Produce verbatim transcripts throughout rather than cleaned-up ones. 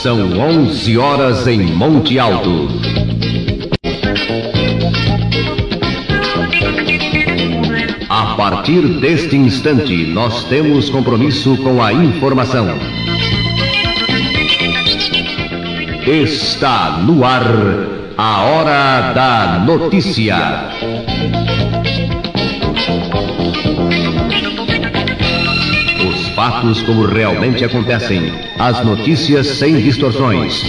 São onze horas em Monte Alto. A partir deste instante, nós temos compromisso com a informação. Está no ar a Hora da Notícia. Os fatos como realmente acontecem, as notícias sem distorções.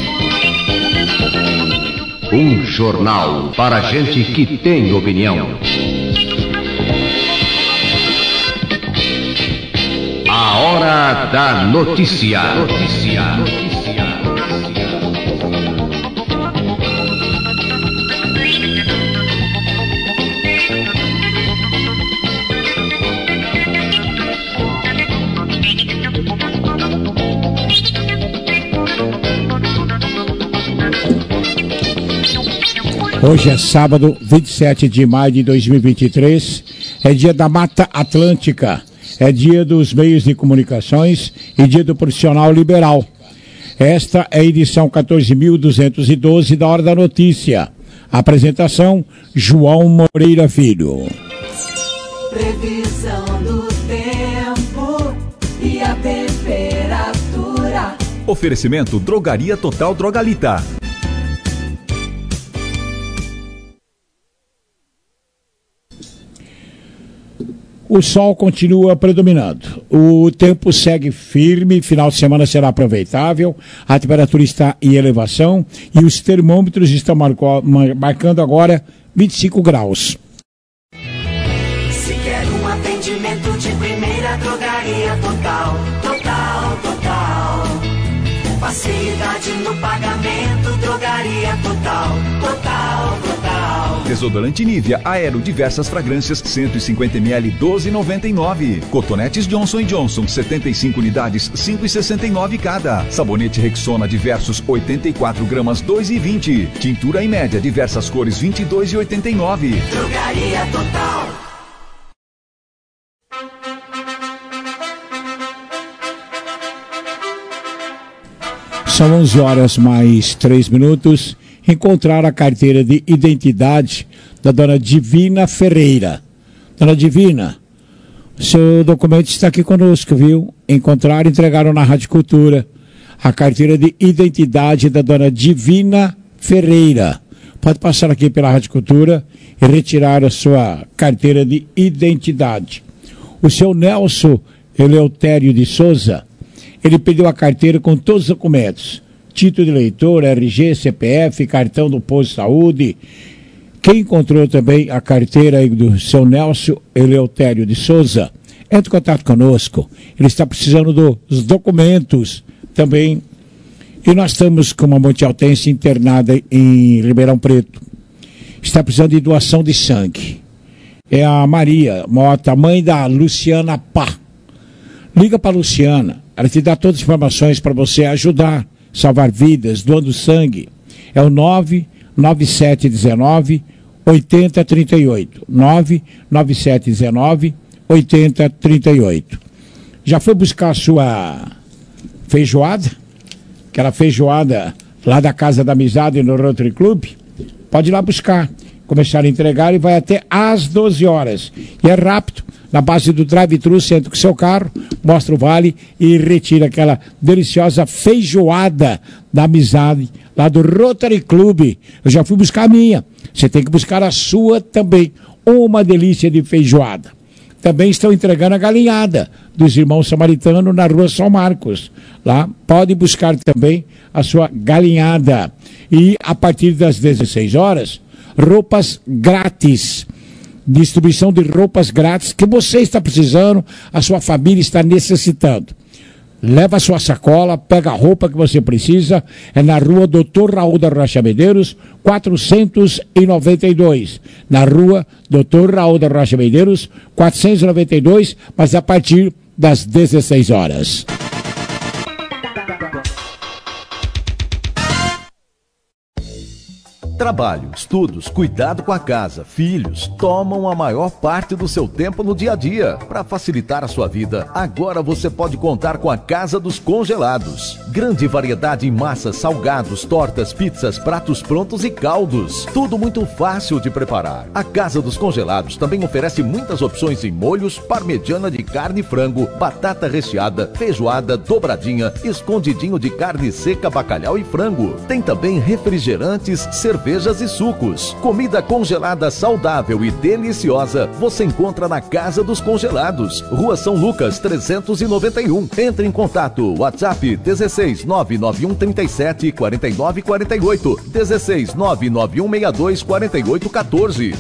Um jornal para gente que tem opinião. A Hora da Notícia. Notícia. Hoje é sábado, vinte e sete de maio de dois mil e vinte e três, é dia da Mata Atlântica, é dia dos meios de comunicações e dia do profissional liberal. Esta é a edição quatorze mil duzentos e doze da Hora da Notícia. Apresentação, João Moreira Filho. Previsão do tempo e a temperatura. Oferecimento Drogaria Total Drogalita. O sol continua predominando. O tempo segue firme, final de semana será aproveitável, a temperatura está em elevação e os termômetros estão marco, marcando agora vinte e cinco graus. Se quer um atendimento de primeira, Drogaria Total, Total, Total. Facilidade no pagamento, Drogaria Total, Total, Total. Desodorante Nivea Aero diversas fragrâncias cento e cinquenta mililitros doze e noventa e nove. Cotonetes Johnson e Johnson setenta e cinco unidades cinco e sessenta e nove cada. Sabonete Rexona diversos oitenta e quatro gramas dois e vinte. Tintura em média diversas cores vinte e dois e oitenta e nove. Drogaria Total. São onze horas mais três minutos. Encontrar a carteira de identidade da dona Divina Ferreira. Dona Divina, seu documento está aqui conosco, viu? Encontraram e entregaram na Rádio Cultura a carteira de identidade da dona Divina Ferreira. Pode passar aqui pela Rádio Cultura e retirar a sua carteira de identidade. O seu Nelson Eleutério de Souza, ele pediu a carteira com todos os documentos. Título de eleitor, R G, C P F, cartão do posto de saúde. Quem encontrou também a carteira aí do seu Nelson Eleutério de Souza, entre em contato conosco. Ele está precisando dos documentos também. E nós estamos com uma montialtense internada em Ribeirão Preto. Está precisando de doação de sangue. É a Maria Mota, mãe da Luciana Pá. Liga para a Luciana, ela te dá todas as informações para você ajudar, salvar vidas, doando sangue. É o nove nove sete um nove oito zero três oito. nove nove sete um nove oito zero três oito. Já foi buscar a sua feijoada? Aquela feijoada lá da Casa da Amizade no Rotary Club? Pode ir lá buscar. Começar a entregar e vai até às doze horas. E é rápido. Na base do drive-thru, você entra com o seu carro, mostra o vale e retira aquela deliciosa feijoada da amizade lá do Rotary Club. Eu já fui buscar a minha. Você tem que buscar a sua também. Uma delícia de feijoada. Também estão entregando a galinhada dos irmãos samaritanos na rua São Marcos. Lá pode buscar também a sua galinhada. E a partir das dezesseis horas, roupas grátis. Distribuição de roupas grátis que você está precisando, a sua família está necessitando. Leva a sua sacola, pega a roupa que você precisa, é na rua doutor Raul da Rocha Medeiros, quatrocentos e noventa e dois. Na rua doutor Raul da Rocha Medeiros, quatrocentos e noventa e dois, mas a partir das dezesseis horas. Trabalho, estudos, cuidado com a casa, filhos, tomam a maior parte do seu tempo no dia a dia. Para facilitar a sua vida, agora você pode contar com a Casa dos Congelados. Grande variedade em massas, salgados, tortas, pizzas, pratos prontos e caldos. Tudo muito fácil de preparar. A Casa dos Congelados também oferece muitas opções em molhos, parmegiana de carne e frango, batata recheada, feijoada, dobradinha, escondidinho de carne seca, bacalhau e frango. Tem também refrigerantes, cervejas e sucos. Comida congelada saudável e deliciosa você encontra na Casa dos Congelados, Rua São Lucas trezentos e noventa e um. Entre em contato, WhatsApp dezesseis nove nove um trinta e sete quarenta e nove quarenta e oito, dezesseis nove nove um seis dois quarenta e oito quatorze.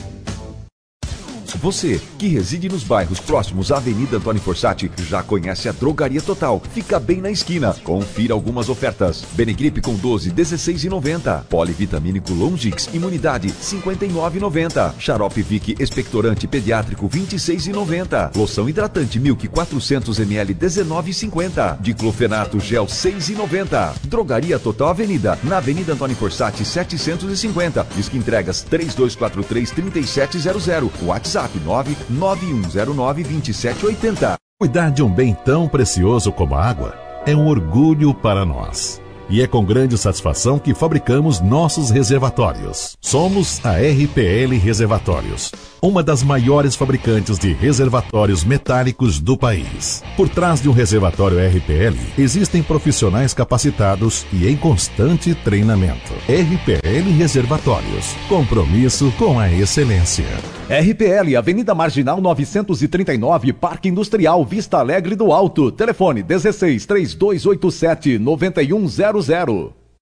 Você que reside nos bairros próximos à Avenida Antônio Fossati já conhece a Drogaria Total. Fica bem na esquina. Confira algumas ofertas. Benegripe com doze, dezesseis reais e noventa centavos. Polivitamínico Longix Imunidade, cinquenta e nove reais e noventa centavos. Xarope Vic Expectorante Pediátrico, vinte e seis reais e noventa centavos. Loção Hidratante Milk quatrocentos mililitros, dezenove reais e cinquenta centavos. Diclofenato Gel, seis reais e noventa centavos. Drogaria Total Avenida, na Avenida Antônio Fossati, setecentos e cinquenta. Disque entregas três dois quatro três, três sete zero zero. WhatsApp nove nove um zero nove dois sete oito zero. Cuidar de um bem tão precioso como a água é um orgulho para nós. E é com grande satisfação que fabricamos nossos reservatórios. Somos a R P L Reservatórios, uma das maiores fabricantes de reservatórios metálicos do país. Por trás de um reservatório R P L, existem profissionais capacitados e em constante treinamento. R P L Reservatórios, compromisso com a excelência. R P L, Avenida Marginal novecentos e trinta e nove, Parque Industrial, Vista Alegre do Alto. Telefone dezesseis, três dois oito sete, nove um zero zero.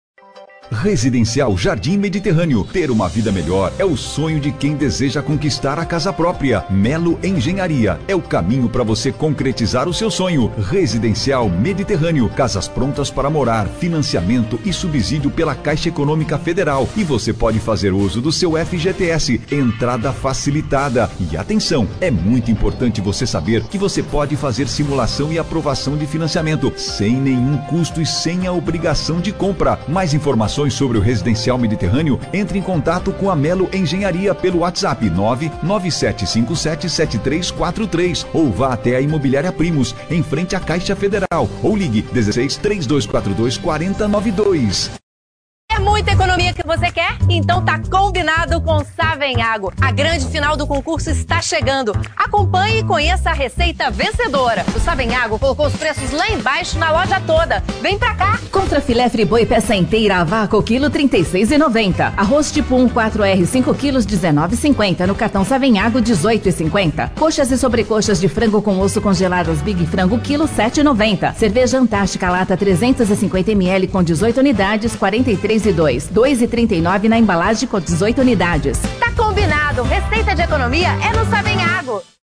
Residencial Jardim Mediterrâneo. Ter uma vida melhor é o sonho de quem deseja conquistar a casa própria. Melo Engenharia é o caminho para você concretizar o seu sonho. Residencial Mediterrâneo. Casas prontas para morar, financiamento e subsídio pela Caixa Econômica Federal. E você pode fazer uso do seu F G T S. Entrada facilitada. E atenção, é muito importante você saber que você pode fazer simulação e aprovação de financiamento sem nenhum custo e sem a obrigação de compra. Mais informações sobre o Residencial Mediterrâneo, entre em contato com a Melo Engenharia pelo WhatsApp nove nove sete cinco sete sete três quatro três ou vá até a Imobiliária Primos, em frente à Caixa Federal, ou ligue dezesseis, três dois quatro dois, quatro zero nove dois. É muita economia que você quer? Então tá combinado com Savenhago. A grande final do concurso está chegando. Acompanhe e conheça a receita vencedora. O Savenhago colocou os preços lá embaixo na loja toda. Vem pra cá! Contra filé friboi peça inteira a vácuo, quilo trinta e seis reais e noventa centavos. Arroz tipo um quatro R, cinco quilos, dezenove reais e cinquenta centavos. No cartão Savenhago, dezoito reais e cinquenta centavos. Coxas e sobrecoxas de frango com osso congeladas Big Frango, quilo sete reais e noventa centavos. Cerveja Antártica Lata trezentos e cinquenta mililitros com dezoito unidades, quarenta e três reais e dois centavos. dois reais e trinta e nove centavos na embalagem com dezoito unidades. Tá combinado! Receita de economia é no Savenhago.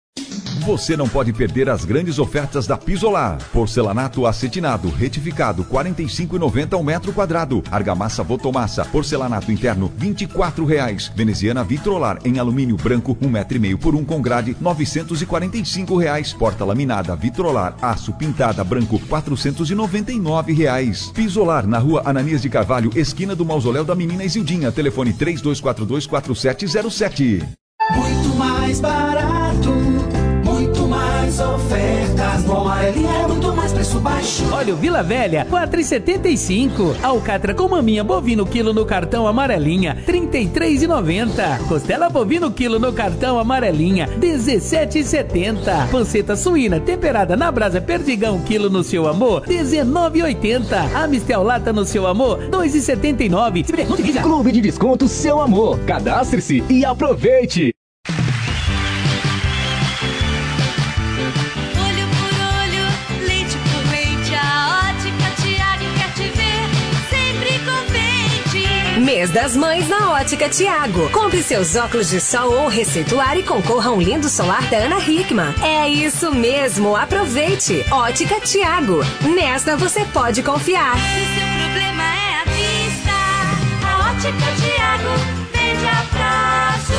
Você não pode perder as grandes ofertas da Pisolar. Porcelanato acetinado retificado quarenta e cinco reais e noventa centavos ao metro quadrado. Argamassa Votomassa porcelanato interno vinte e quatro reais. Veneziana Vitrolar em alumínio branco um metro e meio por um com grade novecentos e quarenta e cinco reais. Porta laminada Vitrolar aço pintada branco quatrocentos e noventa e nove reais. Pisolar na Rua Ananias de Carvalho, esquina do Mausoléu da Menina Isildinha. Telefone três dois quatro dois, quatro sete zero sete. Muito mais barato, muito mais ofertas. No Amarelinha é muito mais preço baixo. Olha o Vila Velha, quatro reais e setenta e cinco. Alcatra com maminha bovino quilo no cartão Amarelinha, trinta e três reais e noventa centavos. Costela bovino quilo no cartão Amarelinha, dezessete reais e setenta centavos. Panceta suína temperada na brasa Perdigão quilo no Seu Amor, dezenove reais e oitenta centavos. Amistel lata no Seu Amor, dois reais e setenta e nove centavos. Clube de Desconto Seu Amor. Cadastre-se e aproveite. Mês das Mães na Ótica Tiago. Compre seus óculos de sol ou receituar e concorra a um lindo solar da Ana Hickman. É isso mesmo, aproveite. Ótica Tiago. Nesta você pode confiar. Se o seu problema é a vista, a Ótica Tiago vende a prazo.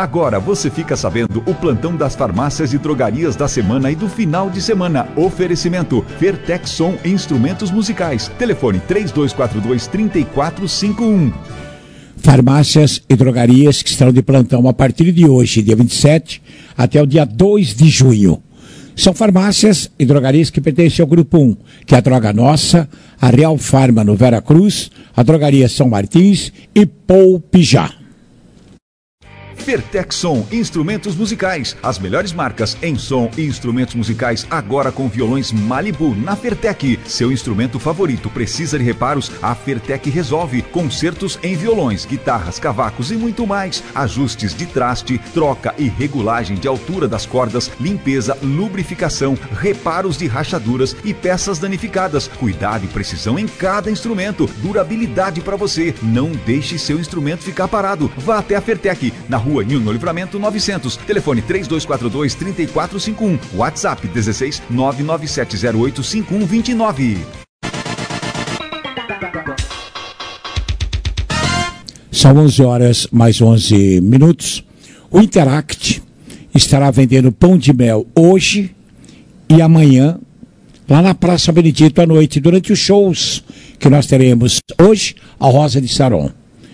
Agora você fica sabendo o plantão das farmácias e drogarias da semana e do final de semana. Oferecimento Fertexson Instrumentos Musicais. Telefone três dois quatro dois, três quatro cinco um. Farmácias e drogarias que estarão de plantão a partir de hoje, dia vinte e sete, até o dia dois de junho. São farmácias e drogarias que pertencem ao Grupo um, que é a Droga Nossa, a Real Farma no Vera Cruz, a Drogaria São Martins e Poupijá. Fertexson Instrumentos Musicais. As melhores marcas em som e instrumentos musicais agora com violões Malibu na Fertec. Seu instrumento favorito precisa de reparos? A Fertec resolve. Concertos em violões, guitarras, cavacos e muito mais. Ajustes de traste, troca e regulagem de altura das cordas, limpeza, lubrificação, reparos de rachaduras e peças danificadas. Cuidado e precisão em cada instrumento. Durabilidade para você. Não deixe seu instrumento ficar parado. Vá até a Fertec, na rua Rua Nilo Livramento novecentos, telefone três dois quatro dois, três quatro cinco um, WhatsApp dezesseis, nove nove sete zero oito, cinco um dois nove. São onze horas mais onze minutos. O Interact estará vendendo pão de mel hoje e amanhã lá na Praça Benedito à noite, durante os shows que nós teremos hoje, a Rosa de Saron,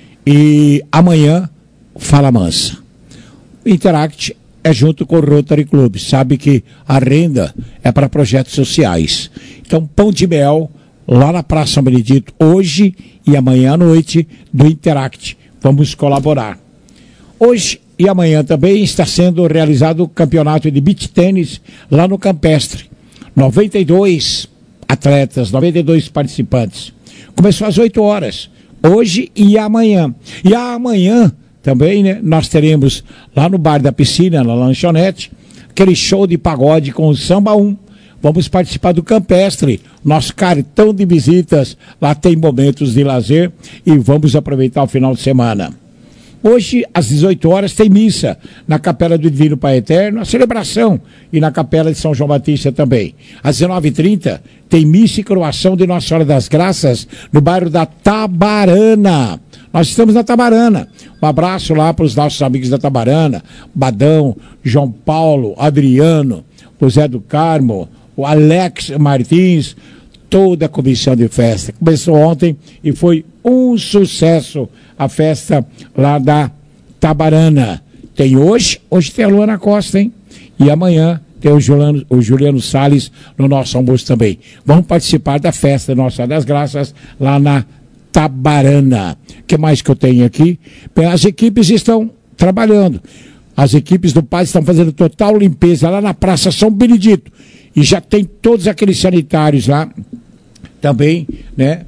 e amanhã Fala Mansa. O Interact é junto com o Rotary Club, sabe que a renda é para projetos sociais. Então, pão de mel lá na Praça Benedito, hoje e amanhã à noite, do Interact. Vamos colaborar. Hoje e amanhã também está sendo realizado o campeonato de beach tênis lá no Campestre. noventa e dois atletas, noventa e dois participantes. Começou às oito horas, hoje e amanhã. E amanhã também, né, nós teremos lá no Bar da Piscina, na lanchonete, aquele show de pagode com o Samba um. Vamos participar do Campestre, nosso cartão de visitas. Lá tem momentos de lazer e vamos aproveitar o final de semana. Hoje, às dezoito horas, tem missa na Capela do Divino Pai Eterno, a celebração, e na Capela de São João Batista também. Às dezenove e trinta, tem missa e coroação de Nossa Senhora das Graças no bairro da Tabarana. Nós estamos na Tabarana. Um abraço lá para os nossos amigos da Tabarana, Badão, João Paulo, Adriano, o Zé do Carmo, o Alex Martins, toda a comissão de festa. Começou ontem e foi um sucesso a festa lá da Tabarana. Tem hoje, hoje tem a Luana Costa, hein? E amanhã tem o Juliano, o Juliano Salles no nosso almoço também. Vamos participar da festa Nossa Senhora das Graças lá na Tabarana. O que mais que eu tenho aqui? Bem, as equipes estão trabalhando. As equipes do P A D estão fazendo total limpeza lá na Praça São Benedito. E já tem todos aqueles sanitários lá também, né,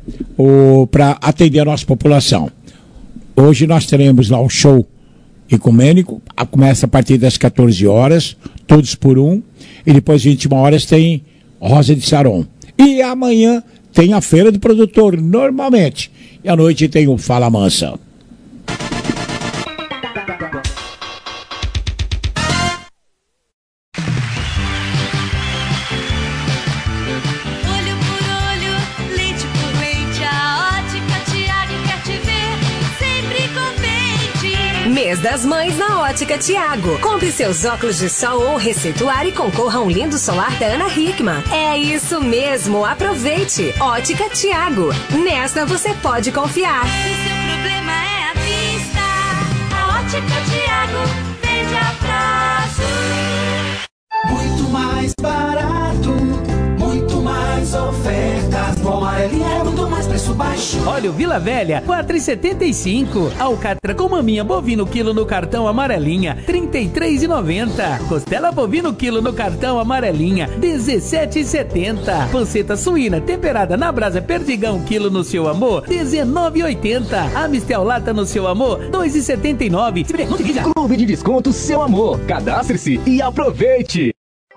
para atender a nossa população. Hoje nós teremos lá um show ecumênico, a, começa a partir das quatorze horas, todos por um, e depois vinte e uma horas tem Rosa de Saron. E amanhã tem a Feira do Produtor, normalmente, e à noite tem o Fala Mansa. Mês das Mães na Ótica Tiago. Compre seus óculos de sol ou receituar e concorra a um lindo solar da Ana Hickman. É isso mesmo, aproveite. Ótica Tiago. Nesta você pode confiar. Se seu problema é a vista, a Ótica Tiago vende a prazo. Muito mais barato, muito mais ofertas. No Amarelinha é muito mais preço baixo. Olha o Vila Velha, quatro reais e setenta e cinco. Alcatra com maminha bovino quilo no cartão Amarelinha, trinta e três reais e noventa centavos. Costela bovino quilo no cartão Amarelinha, dezessete reais e setenta centavos. Panceta suína temperada na brasa Perdigão quilo no Seu Amor, dezenove reais e oitenta centavos. Amistel lata no Seu Amor, dois reais e setenta e nove centavos. Clube de Descontos Seu Amor. Cadastre-se e aproveite.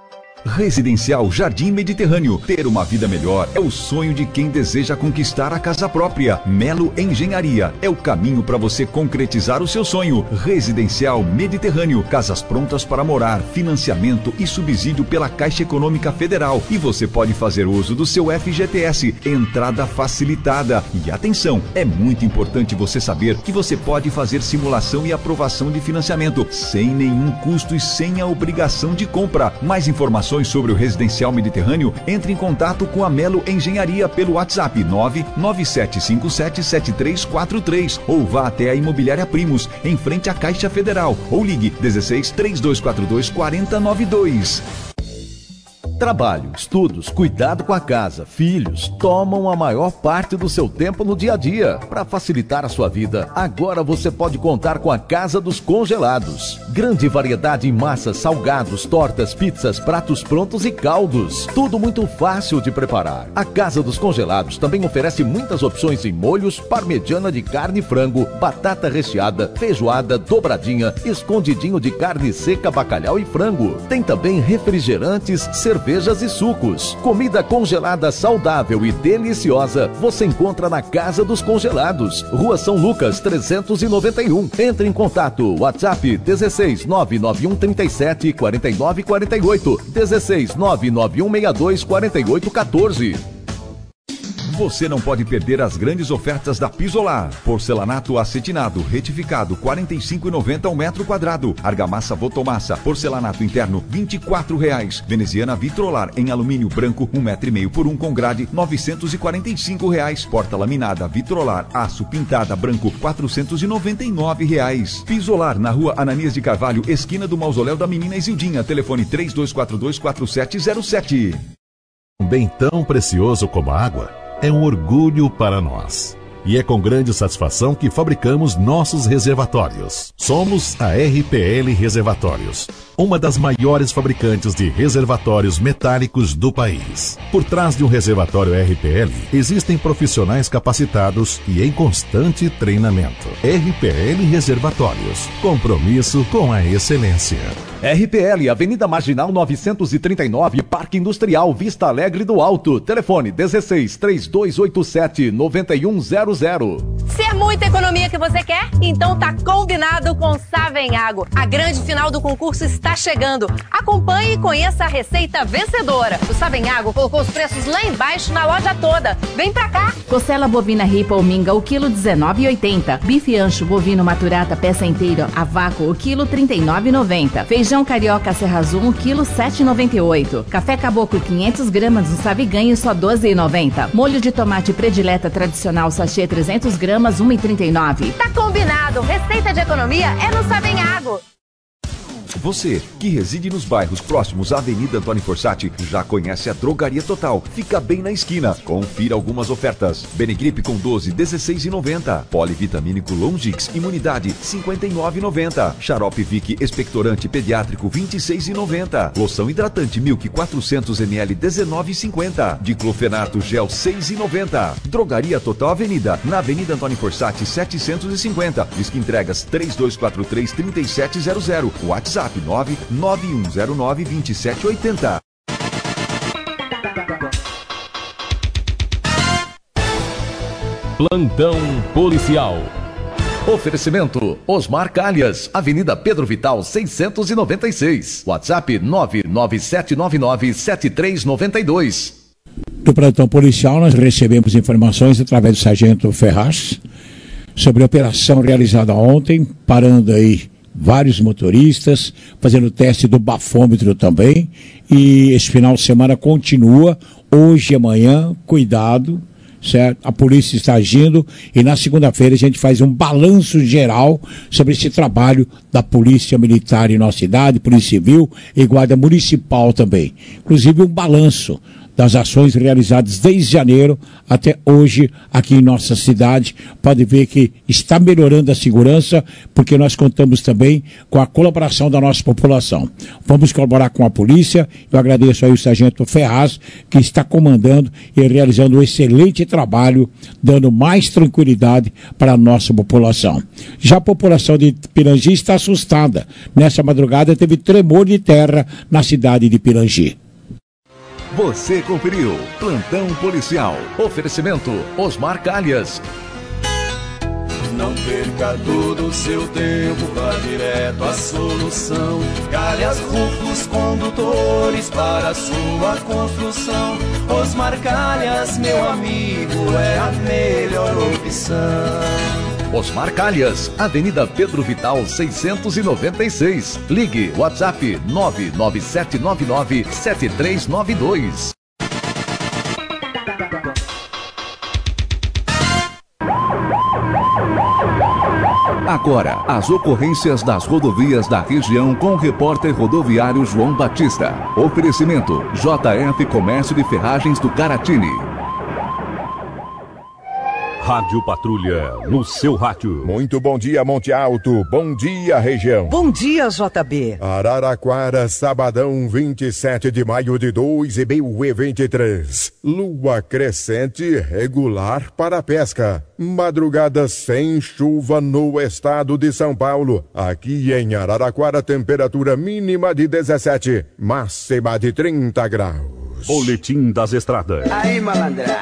Residencial Jardim Mediterrâneo. Ter uma vida melhor é o sonho de quem deseja conquistar a casa própria. Melo Engenharia é o caminho para você concretizar o seu sonho. Residencial Mediterrâneo. Casas prontas para morar, financiamento e subsídio pela Caixa Econômica Federal. E você pode fazer uso do seu F G T S. Entrada facilitada. E atenção, é muito importante você saber que você pode fazer simulação e aprovação de financiamento sem nenhum custo e sem a obrigação de compra. Mais informações sobre o Residencial Mediterrâneo, entre em contato com a Melo Engenharia pelo WhatsApp nove nove sete cinco sete sete três quatro três ou vá até a Imobiliária Primos, em frente à Caixa Federal, ou ligue dezesseis, três dois quatro dois, quatro zero nove dois. Trabalho, estudos, cuidado com a casa, filhos, tomam a maior parte do seu tempo no dia a dia. Para facilitar a sua vida, agora você pode contar com a Casa dos Congelados. Grande variedade em massas, salgados, tortas, pizzas, pratos prontos e caldos. Tudo muito fácil de preparar. A Casa dos Congelados também oferece muitas opções em molhos, parmegiana de carne e frango, batata recheada, feijoada, dobradinha, escondidinho de carne seca, bacalhau e frango. Tem também refrigerantes, cerveja cervejas e sucos. Comida congelada saudável e deliciosa você encontra na Casa dos Congelados, Rua São Lucas trezentos e noventa e um. Entre em contato, WhatsApp dezesseis, nove nove um trinta e sete, quarenta e nove quarenta e oito, dezesseis, nove nove um sessenta e dois, quarenta e oito quatorze. Você não pode perder as grandes ofertas da Pisolar. Porcelanato acetinado retificado quarenta e cinco reais e noventa centavos ao metro quadrado. Argamassa Votomassa porcelanato interno vinte e quatro reais. Veneziana Vitrolar em alumínio branco um metro e meio por um com grade novecentos e quarenta e cinco reais. Porta laminada Vitrolar aço pintada branco quatrocentos e noventa e nove reais. Pisolar na Rua Ananias de Carvalho, esquina do Mausoléu da Menina Isildinha. Telefone três dois quatro dois, quatro sete zero sete. Um bem tão precioso como a água é um orgulho para nós. E é com grande satisfação que fabricamos nossos reservatórios. Somos a R P L Reservatórios, uma das maiores fabricantes de reservatórios metálicos do país. Por trás de um reservatório R P L, existem profissionais capacitados e em constante treinamento. R P L Reservatórios, compromisso com a excelência. R P L, Avenida Marginal novecentos e trinta e nove, Parque Industrial, Vista Alegre do Alto. Telefone dezesseis, três dois oito sete, nove um zero zero. Se é muita economia que você quer, então tá combinado com Savenhago. A grande final do concurso está chegando. Acompanhe e conheça a receita vencedora. O Savenhago colocou os preços lá embaixo na loja toda. Vem pra cá! Costela bovina ripa ou minga, o quilo dezenove reais e oitenta centavos. Bife ancho bovino maturata peça inteira a vácuo, o quilo trinta e nove reais e noventa centavos. Feijão carioca Serra Azul, o quilo sete reais e noventa e oito centavos. Café Caboclo quinhentas gramas, um Saviganho, só doze reais e noventa centavos. Molho de tomate predileta tradicional sachê trezentas gramas, um real e trinta e nove centavos. Tá combinado! Receita de economia é no Savenhago. Você, que reside nos bairros próximos à Avenida Antônio Fossati, já conhece a Drogaria Total. Fica bem na esquina. Confira algumas ofertas. Benegripe com doze, dezesseis reais e noventa centavos. Polivitamínico Longix Imunidade, cinquenta e nove reais e noventa centavos. Xarope Vic Expectorante Pediátrico, vinte e seis reais e noventa centavos. Loção hidratante Milk quatrocentos mililitros, dezenove reais e cinquenta centavos. Diclofenato Gel, seis reais e noventa centavos. Drogaria Total Avenida, na Avenida Antônio Fossati, setecentos e cinquenta. Disque entregas três dois quatro três, três sete zero zero. WhatsApp nove nove um zero nove, dois sete oito zero. Plantão Policial. Oferecimento Osmar Calhas, Avenida Pedro Vital seiscentos e noventa e seis. WhatsApp nove nove sete nove nove, sete três nove dois. Do plantão policial nós recebemos informações através do sargento Ferraz sobre a operação realizada ontem, parando aí vários motoristas, fazendo o teste do bafômetro também, e esse final de semana continua, hoje e amanhã, cuidado, certo? A polícia está agindo e na segunda-feira a gente faz um balanço geral sobre esse trabalho da Polícia Militar em nossa cidade, Polícia Civil e Guarda Municipal também. Inclusive um balanço das ações realizadas desde janeiro até hoje aqui em nossa cidade. Pode ver que está melhorando a segurança, porque nós contamos também com a colaboração da nossa população. Vamos colaborar com a polícia. Eu agradeço aí o sargento Ferraz, que está comandando e realizando um excelente trabalho, dando mais tranquilidade para a nossa população. Já a população de Pirangi está assustada. Nessa madrugada teve tremor de terra na cidade de Pirangi. Você conferiu Plantão Policial. Oferecimento Osmar Calhas. Não perca todo o seu tempo, vá direto à solução. Calhas Rufos Condutores para a sua construção. Osmar Calhas, meu amigo, é a melhor opção. Osmar Calhas, Avenida Pedro Vital seiscentos e noventa e seis. Ligue WhatsApp nove nove sete nove nove sete três nove dois. Agora, as ocorrências das rodovias da região com o repórter rodoviário João Batista. Oferecimento J F Comércio de Ferragens do Caratini. Rádio Patrulha, no seu rádio. Muito bom dia, Monte Alto. Bom dia, região. Bom dia, J B. Araraquara, sabadão, vinte e sete de maio de dois mil e vinte e três. Lua crescente regular para a pesca. Madrugada sem chuva no estado de São Paulo. Aqui em Araraquara, temperatura mínima de dezessete, máxima de trinta graus. Boletim das Estradas. Aí, malandra.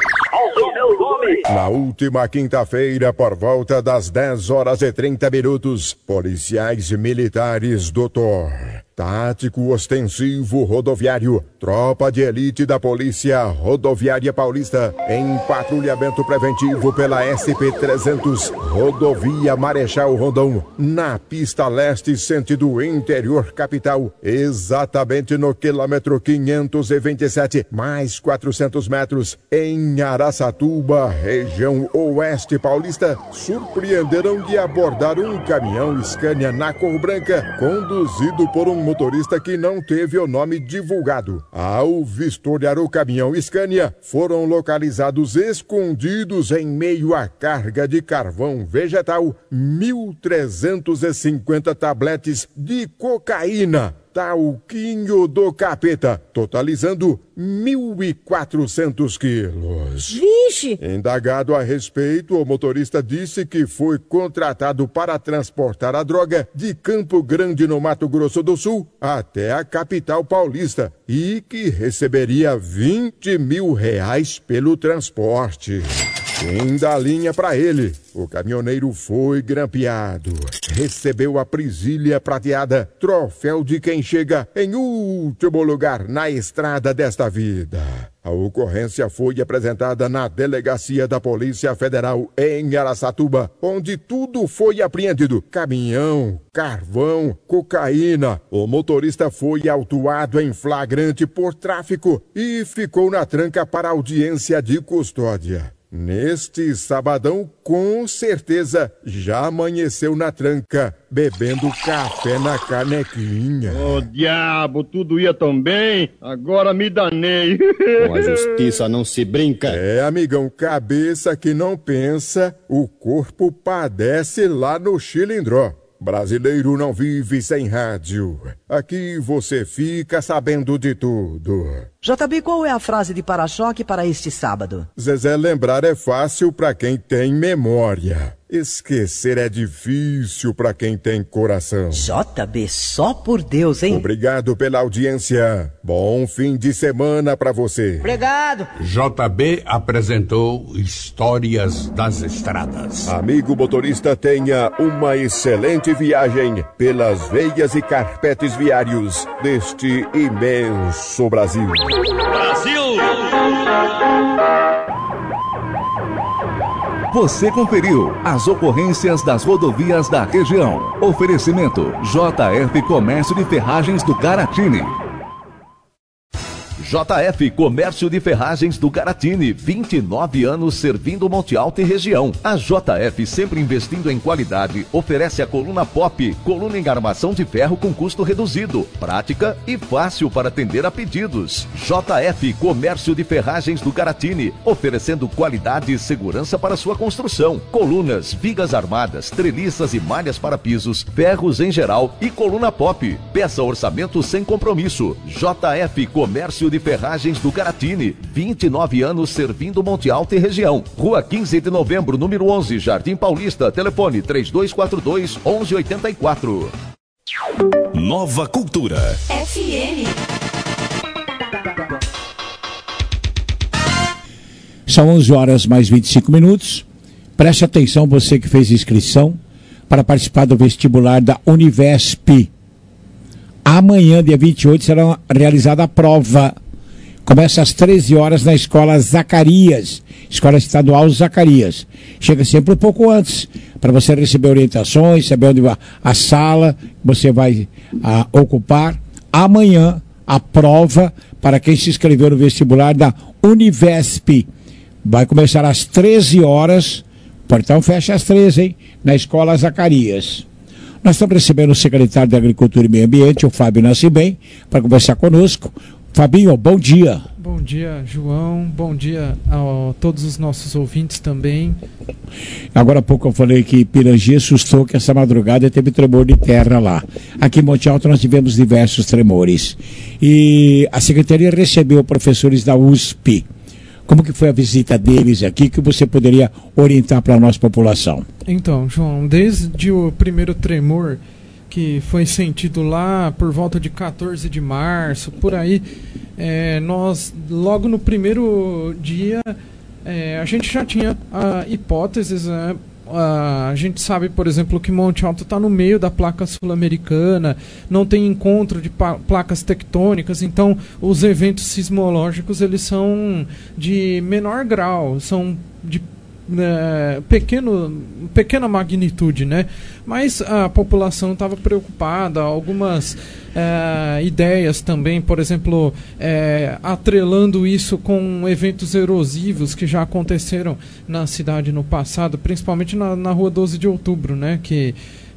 Na última quinta-feira, por volta das dez horas e trinta minutos, policiais militares do T O R, Tático Ostensivo Rodoviário, Tropa de Elite da Polícia Rodoviária Paulista, em patrulhamento preventivo pela S P trezentos, Rodovia Marechal Rondon, na pista leste sentido interior capital, exatamente no quilômetro quinhentos e vinte e sete, mais quatrocentos metros, em Araçatuba, região oeste paulista, surpreenderam de abordar um caminhão Scania na cor branca, conduzido por um motorista que não teve o nome divulgado. Ao vistoriar o caminhão Scania, foram localizados escondidos em meio à carga de carvão vegetal mil trezentos e cinquenta tabletes de cocaína, talquinho do capeta, totalizando mil e quatrocentos quilos. Vixe! Indagado a respeito, o motorista disse que foi contratado para transportar a droga de Campo Grande, no Mato Grosso do Sul, até a capital paulista e que receberia vinte mil reais pelo transporte. Fim da linha para ele. O caminhoneiro foi grampeado. Recebeu a prisilha prateada, troféu de quem chega em último lugar na estrada desta vida. A ocorrência foi apresentada na Delegacia da Polícia Federal em Araçatuba, onde tudo foi apreendido: caminhão, carvão, cocaína. O motorista foi autuado em flagrante por tráfico e ficou na tranca para audiência de custódia. Neste sabadão, com certeza, já amanheceu na tranca, bebendo café na canequinha. Ô, diabo, tudo ia tão bem, agora me danei. Com a justiça não se brinca. É, amigão, cabeça que não pensa, o corpo padece lá no Chilindró. Brasileiro não vive sem rádio. Aqui você fica sabendo de tudo. J B, qual é a frase de para-choque para este sábado? Zezé, lembrar é fácil para quem tem memória. Esquecer é difícil para quem tem coração. J B, só por Deus, hein? Obrigado pela audiência. Bom fim de semana para você. Obrigado. J B apresentou Histórias das Estradas. Amigo motorista, tenha uma excelente viagem pelas veias e carpetes viários deste imenso Brasil. Brasil! Você conferiu as ocorrências das rodovias da região. Oferecimento J F Comércio de Ferragens do Caratini. J F Comércio de Ferragens do Caratini, vinte e nove anos servindo Monte Alto e região. A J F, sempre investindo em qualidade, oferece a coluna Pop, coluna em armação de ferro com custo reduzido, prática e fácil para atender a pedidos. J F Comércio de Ferragens do Caratini, oferecendo qualidade e segurança para sua construção. Colunas, vigas armadas, treliças e malhas para pisos, ferros em geral e coluna Pop. Peça orçamento sem compromisso. J F Comércio de Ferragens do Caratini, vinte e nove anos servindo Monte Alto e região. Rua quinze de novembro, número onze, Jardim Paulista. Telefone três dois quatro dois, onze oito quatro. Nova Cultura. F M. São onze horas mais vinte e cinco minutos. Preste atenção, você que fez inscrição para participar do vestibular da Univesp. Amanhã, dia vinte e oito, será realizada a prova. Começa às treze horas na Escola Zacarias, Escola Estadual Zacarias. Chega sempre um pouco antes, para você receber orientações, saber onde vai a sala que você vai a, ocupar. Amanhã, a prova para quem se inscreveu no vestibular da Univesp. Vai começar às treze horas, o portão fecha às treze, hein? Na Escola Zacarias. Nós estamos recebendo o secretário da Agricultura e Meio Ambiente, o Fábio Nascimento, para conversar conosco. Fabinho, bom dia. Bom dia, João. Bom dia a todos os nossos ouvintes também. Agora há pouco eu falei que Pirangi assustou que essa madrugada teve tremor de terra lá. Aqui em Monte Alto nós tivemos diversos tremores. E a Secretaria recebeu professores da U S P. Como que foi a visita deles aqui, que você poderia orientar para a nossa população? Então, João, desde o primeiro tremor que foi sentido lá por volta de quatorze de março, por aí, é, nós, logo no primeiro dia, é, a gente já tinha a hipóteses, né? A gente sabe, por exemplo, que Monte Alto está no meio da placa sul-americana, não tem encontro de placas tectônicas, então os eventos sismológicos eles são de menor grau, são de É, pequeno, pequena magnitude, né? Mas a população estava preocupada, algumas é, ideias também, por exemplo, é, atrelando isso com eventos erosivos que já aconteceram na cidade no passado, principalmente na, na rua doze de outubro, né? Que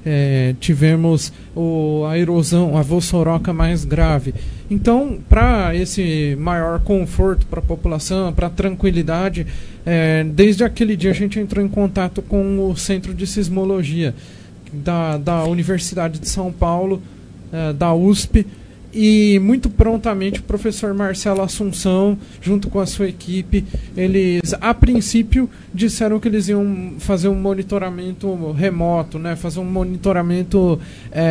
é, tivemos o, a erosão, a vossoroca mais grave. Então, para esse maior conforto para a população, para a tranquilidade, é, desde aquele dia a gente entrou em contato com o Centro de Sismologia da, da Universidade de São Paulo, é, da U S P, e muito prontamente o professor Marcelo Assunção, junto com a sua equipe, eles a princípio disseram que eles iam fazer um monitoramento remoto, né? Fazer um monitoramento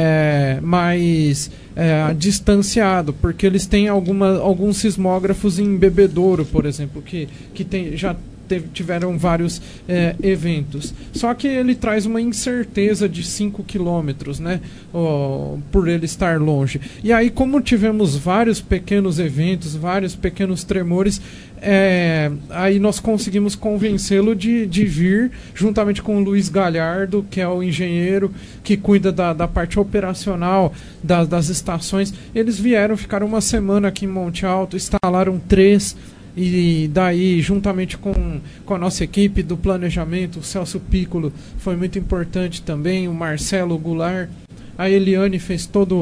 é, mais é, distanciado, porque eles têm alguma, alguns sismógrafos em Bebedouro, por exemplo, que, que tem, já teve, tiveram vários é, eventos. Só que ele traz uma incerteza de cinco quilômetros, né? Oh, por ele estar longe. E aí, como tivemos vários pequenos eventos, vários pequenos tremores, é, aí nós conseguimos convencê-lo de, de vir, juntamente com o Luiz Galhardo, que é o engenheiro que cuida da, da parte operacional da, das estações. Eles vieram, ficaram uma semana aqui em Monte Alto, instalaram três. E daí, juntamente com, com a nossa equipe do planejamento, o Celso Piccolo foi muito importante também, o Marcelo Goulart, a Eliane fez todo,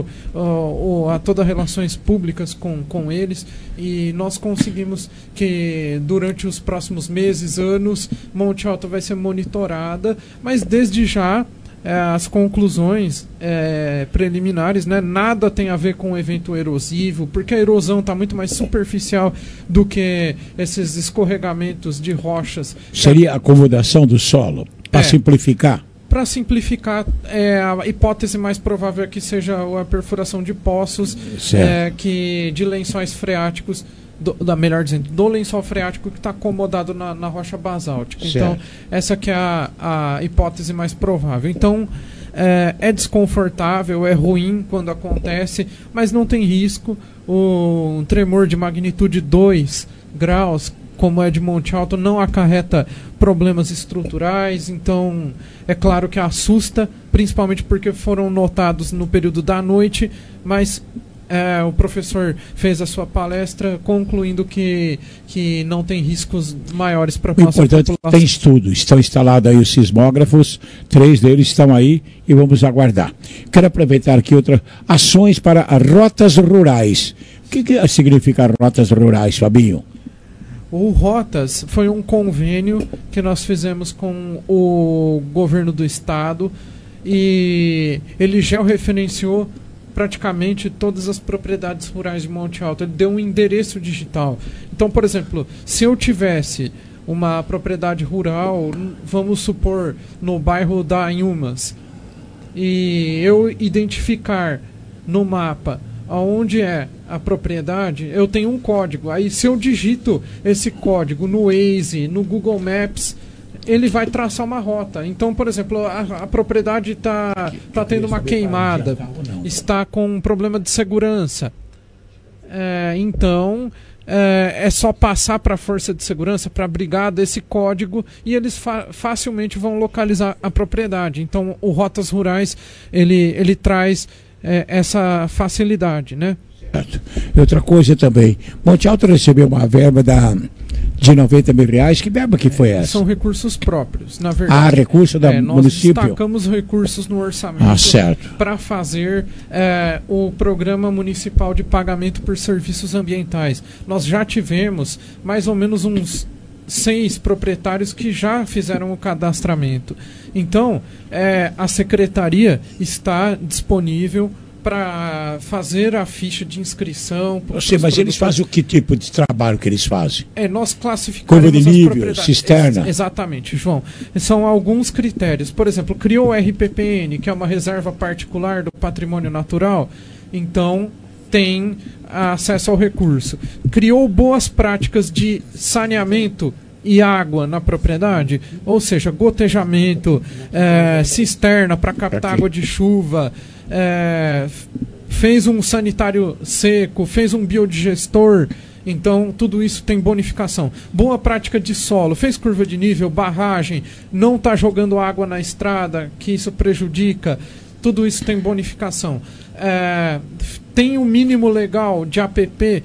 uh, a, todas as relações públicas com, com eles, e nós conseguimos que durante os próximos meses, anos, Monte Alto vai ser monitorada, mas desde já as conclusões é, preliminares, né? Nada tem a ver com o evento erosivo, porque a erosão está muito mais superficial do que esses escorregamentos de rochas. Seria a acomodação do solo, para é, simplificar? Para simplificar, é, a hipótese mais provável é que seja a perfuração de poços, é, que, de lençóis freáticos, Do, da, melhor dizendo, do lençol freático que está acomodado na, na rocha basáltica. Certo. Então, essa que é a, a hipótese mais provável. Então, é, é desconfortável, é ruim quando acontece, mas não tem risco. O, um tremor de magnitude dois graus, como é de Monte Alto, não acarreta problemas estruturais, então é claro que assusta, principalmente porque foram notados no período da noite, mas É, o professor fez a sua palestra concluindo que, que não tem riscos maiores para a nossa importante, população. Tem estudo, estão instalados aí os sismógrafos, três deles estão aí e vamos aguardar. Quero aproveitar aqui outras ações para rotas rurais. O que, que significa rotas rurais, Fabinho? O Rotas foi um convênio que nós fizemos com o governo do estado e ele georreferenciou praticamente todas as propriedades rurais de Monte Alto. Ele deu um endereço digital. Então, por exemplo, se eu tivesse uma propriedade rural, vamos supor, no bairro da Anhumas, e eu identificar no mapa aonde é a propriedade, eu tenho um código. Aí se eu digito esse código no Waze, no Google Maps, ele vai traçar uma rota. Então, por exemplo, a, a propriedade está tá tendo uma queimada, está com um problema de segurança. É, então, é, é só passar para a força de segurança, para a brigada, esse código, e eles fa facilmente vão localizar a propriedade. Então, o Rotas Rurais, ele, ele traz é, essa facilidade, né? Certo. E outra coisa também, Monte Alto recebeu uma verba da, de noventa mil reais, que verba que foi essa? São recursos próprios, na verdade. Ah, recurso da é, nós município? Nós destacamos recursos no orçamento ah, para fazer é, o Programa Municipal de Pagamento por Serviços Ambientais. Nós já tivemos mais ou menos uns seis proprietários que já fizeram o cadastramento. Então, é, a secretaria está disponível para fazer a ficha de inscrição. Você, mas eles fazem o que tipo de trabalho que eles fazem? É, nós classificamos curva de nível, cisterna. Ex exatamente, João. São alguns critérios. Por exemplo, criou o R P P N, que é uma reserva particular do patrimônio natural, então tem acesso ao recurso. Criou boas práticas de saneamento e água na propriedade, ou seja, gotejamento, é, cisterna para captar água de chuva, é, fez um sanitário seco, fez um biodigestor, então tudo isso tem bonificação. Boa prática de solo, fez curva de nível, barragem, não está jogando água na estrada, que isso prejudica, tudo isso tem bonificação. É, tem o mínimo legal de A P P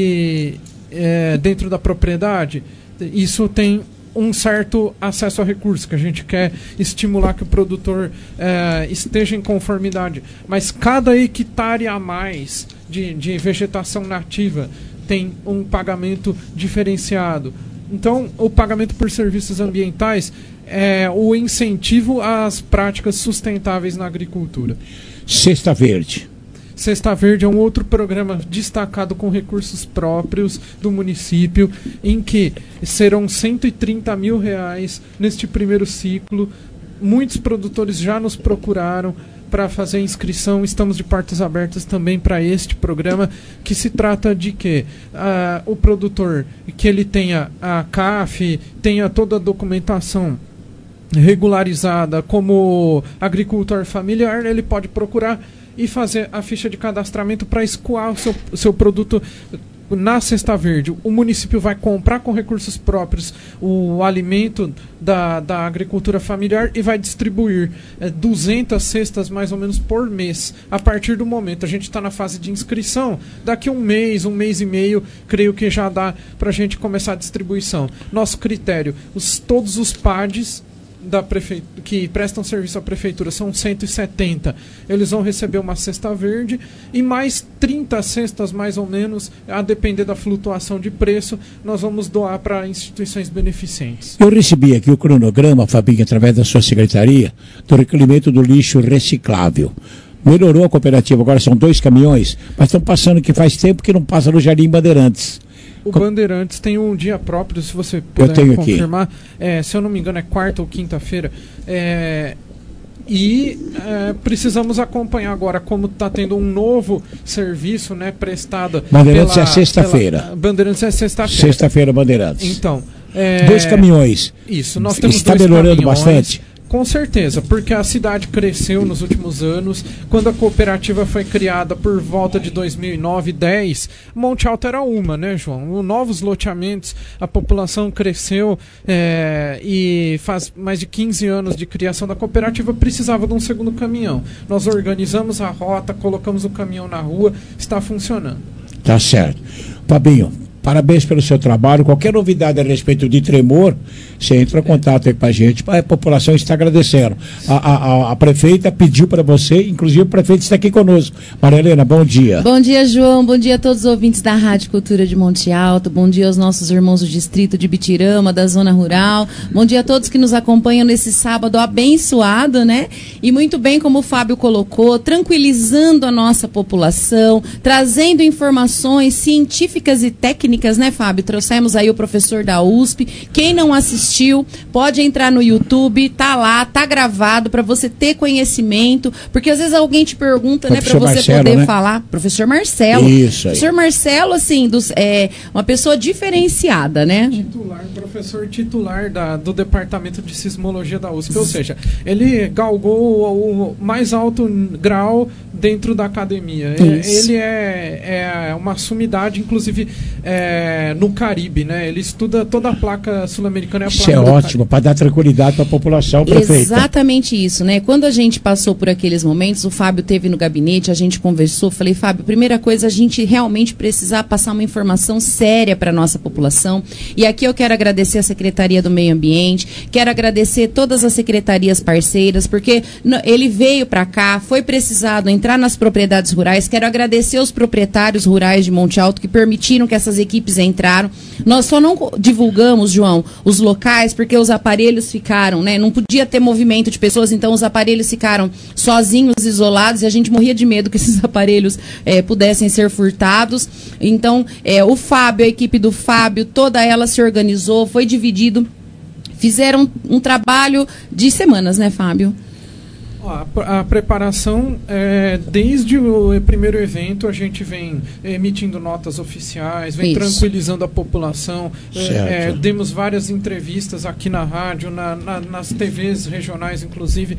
e, é, dentro da propriedade, isso tem um certo acesso a recursos, que a gente quer estimular que o produtor eh, esteja em conformidade. Mas cada hectare a mais de, de vegetação nativa tem um pagamento diferenciado. Então, o pagamento por serviços ambientais é o incentivo às práticas sustentáveis na agricultura. Cesta Verde. Cesta Verde é um outro programa destacado com recursos próprios do município, em que serão cento e trinta mil reais neste primeiro ciclo. Muitos produtores já nos procuraram para fazer a inscrição. Estamos de portas abertas também para este programa, que se trata de que uh, o produtor, que ele tenha a C A F, tenha toda a documentação regularizada como agricultor familiar, ele pode procurar e fazer a ficha de cadastramento para escoar o seu, o seu produto na Cesta Verde. O município vai comprar com recursos próprios o alimento da, da agricultura familiar e vai distribuir é, duzentas cestas mais ou menos por mês. A partir do momento, a gente está na fase de inscrição, daqui um mês, um mês e meio, creio que já dá para a gente começar a distribuição. Nosso critério, os, todos os P A Ds da prefe... que prestam serviço à prefeitura são cento e setenta. Eles vão receber uma cesta verde e mais trinta cestas, mais ou menos, a depender da flutuação de preço, nós vamos doar para instituições beneficentes. Eu recebi aqui o cronograma, Fabinho, através da sua secretaria, do recolhimento do lixo reciclável. Melhorou a cooperativa, agora são dois caminhões, mas estão passando que faz tempo que não passa no Jardim Bandeirantes. O Bandeirantes tem um dia próprio, se você puder confirmar. É, se eu não me engano, é quarta ou quinta-feira. É, e é, precisamos acompanhar agora como está tendo um novo serviço, né, prestado. Bandeirantes pela, é sexta-feira. Bandeirantes é sexta-feira. Sexta-feira, Bandeirantes. Então. É, dois caminhões. Isso, nós temos Está dois melhorando caminhões. bastante? Com certeza, porque a cidade cresceu nos últimos anos. Quando a cooperativa foi criada por volta de dois mil e nove, dez, Monte Alto era uma, né, João? Novos loteamentos, a população cresceu é, e faz mais de quinze anos de criação da cooperativa, precisava de um segundo caminhão. Nós organizamos a rota, colocamos o caminhão na rua, está funcionando. Tá certo. Fabinho, parabéns pelo seu trabalho. Qualquer novidade a respeito de Tremor, você entra em contato aí com a gente. A população está agradecendo. A, a, a prefeita pediu para você, inclusive o prefeito está aqui conosco. Maria Helena, bom dia. Bom dia, João. Bom dia a todos os ouvintes da Rádio Cultura de Monte Alto. Bom dia aos nossos irmãos do distrito de Bitirama, da zona rural. Bom dia a todos que nos acompanham nesse sábado abençoado, né? E muito bem, como o Fábio colocou, tranquilizando a nossa população, trazendo informações científicas e técnicas técnicas, né, Fábio? Trouxemos aí o professor da U S P. Quem não assistiu, pode entrar no YouTube, tá lá, tá gravado para você ter conhecimento, porque às vezes alguém te pergunta, professor, né, para você Marcelo, poder, né, falar. Professor Marcelo. Isso aí. Professor Marcelo, assim, dos, é uma pessoa diferenciada, né? Titular, professor titular da, do Departamento de Sismologia da U S P, ou seja, ele galgou o mais alto grau dentro da academia. Isso. Ele é, é uma sumidade, inclusive, é, no Caribe, né? Ele estuda toda a placa sul-americana. Isso é ótimo, para dar tranquilidade para a população, prefeita. Exatamente isso, né? Quando a gente passou por aqueles momentos, o Fábio teve no gabinete, a gente conversou, falei, Fábio, primeira coisa, a gente realmente precisa passar uma informação séria para a nossa população. E aqui eu quero agradecer a Secretaria do Meio Ambiente, quero agradecer todas as secretarias parceiras, porque ele veio para cá, foi precisado entrar nas propriedades rurais. Quero agradecer aos proprietários rurais de Monte Alto que permitiram que essas equipes entraram. Nós só não divulgamos, João, os locais porque os aparelhos ficaram, né? Não podia ter movimento de pessoas, então os aparelhos ficaram sozinhos, isolados, e a gente morria de medo que esses aparelhos é, pudessem ser furtados. Então, é, o Fábio, a equipe do Fábio, toda ela se organizou, foi dividido, fizeram um trabalho de semanas, né, Fábio? A, a preparação, é, desde o primeiro evento, a gente vem emitindo notas oficiais, vem Isso. tranquilizando a população. É, é, demos várias entrevistas aqui na rádio, na, na, nas T Vs regionais, inclusive.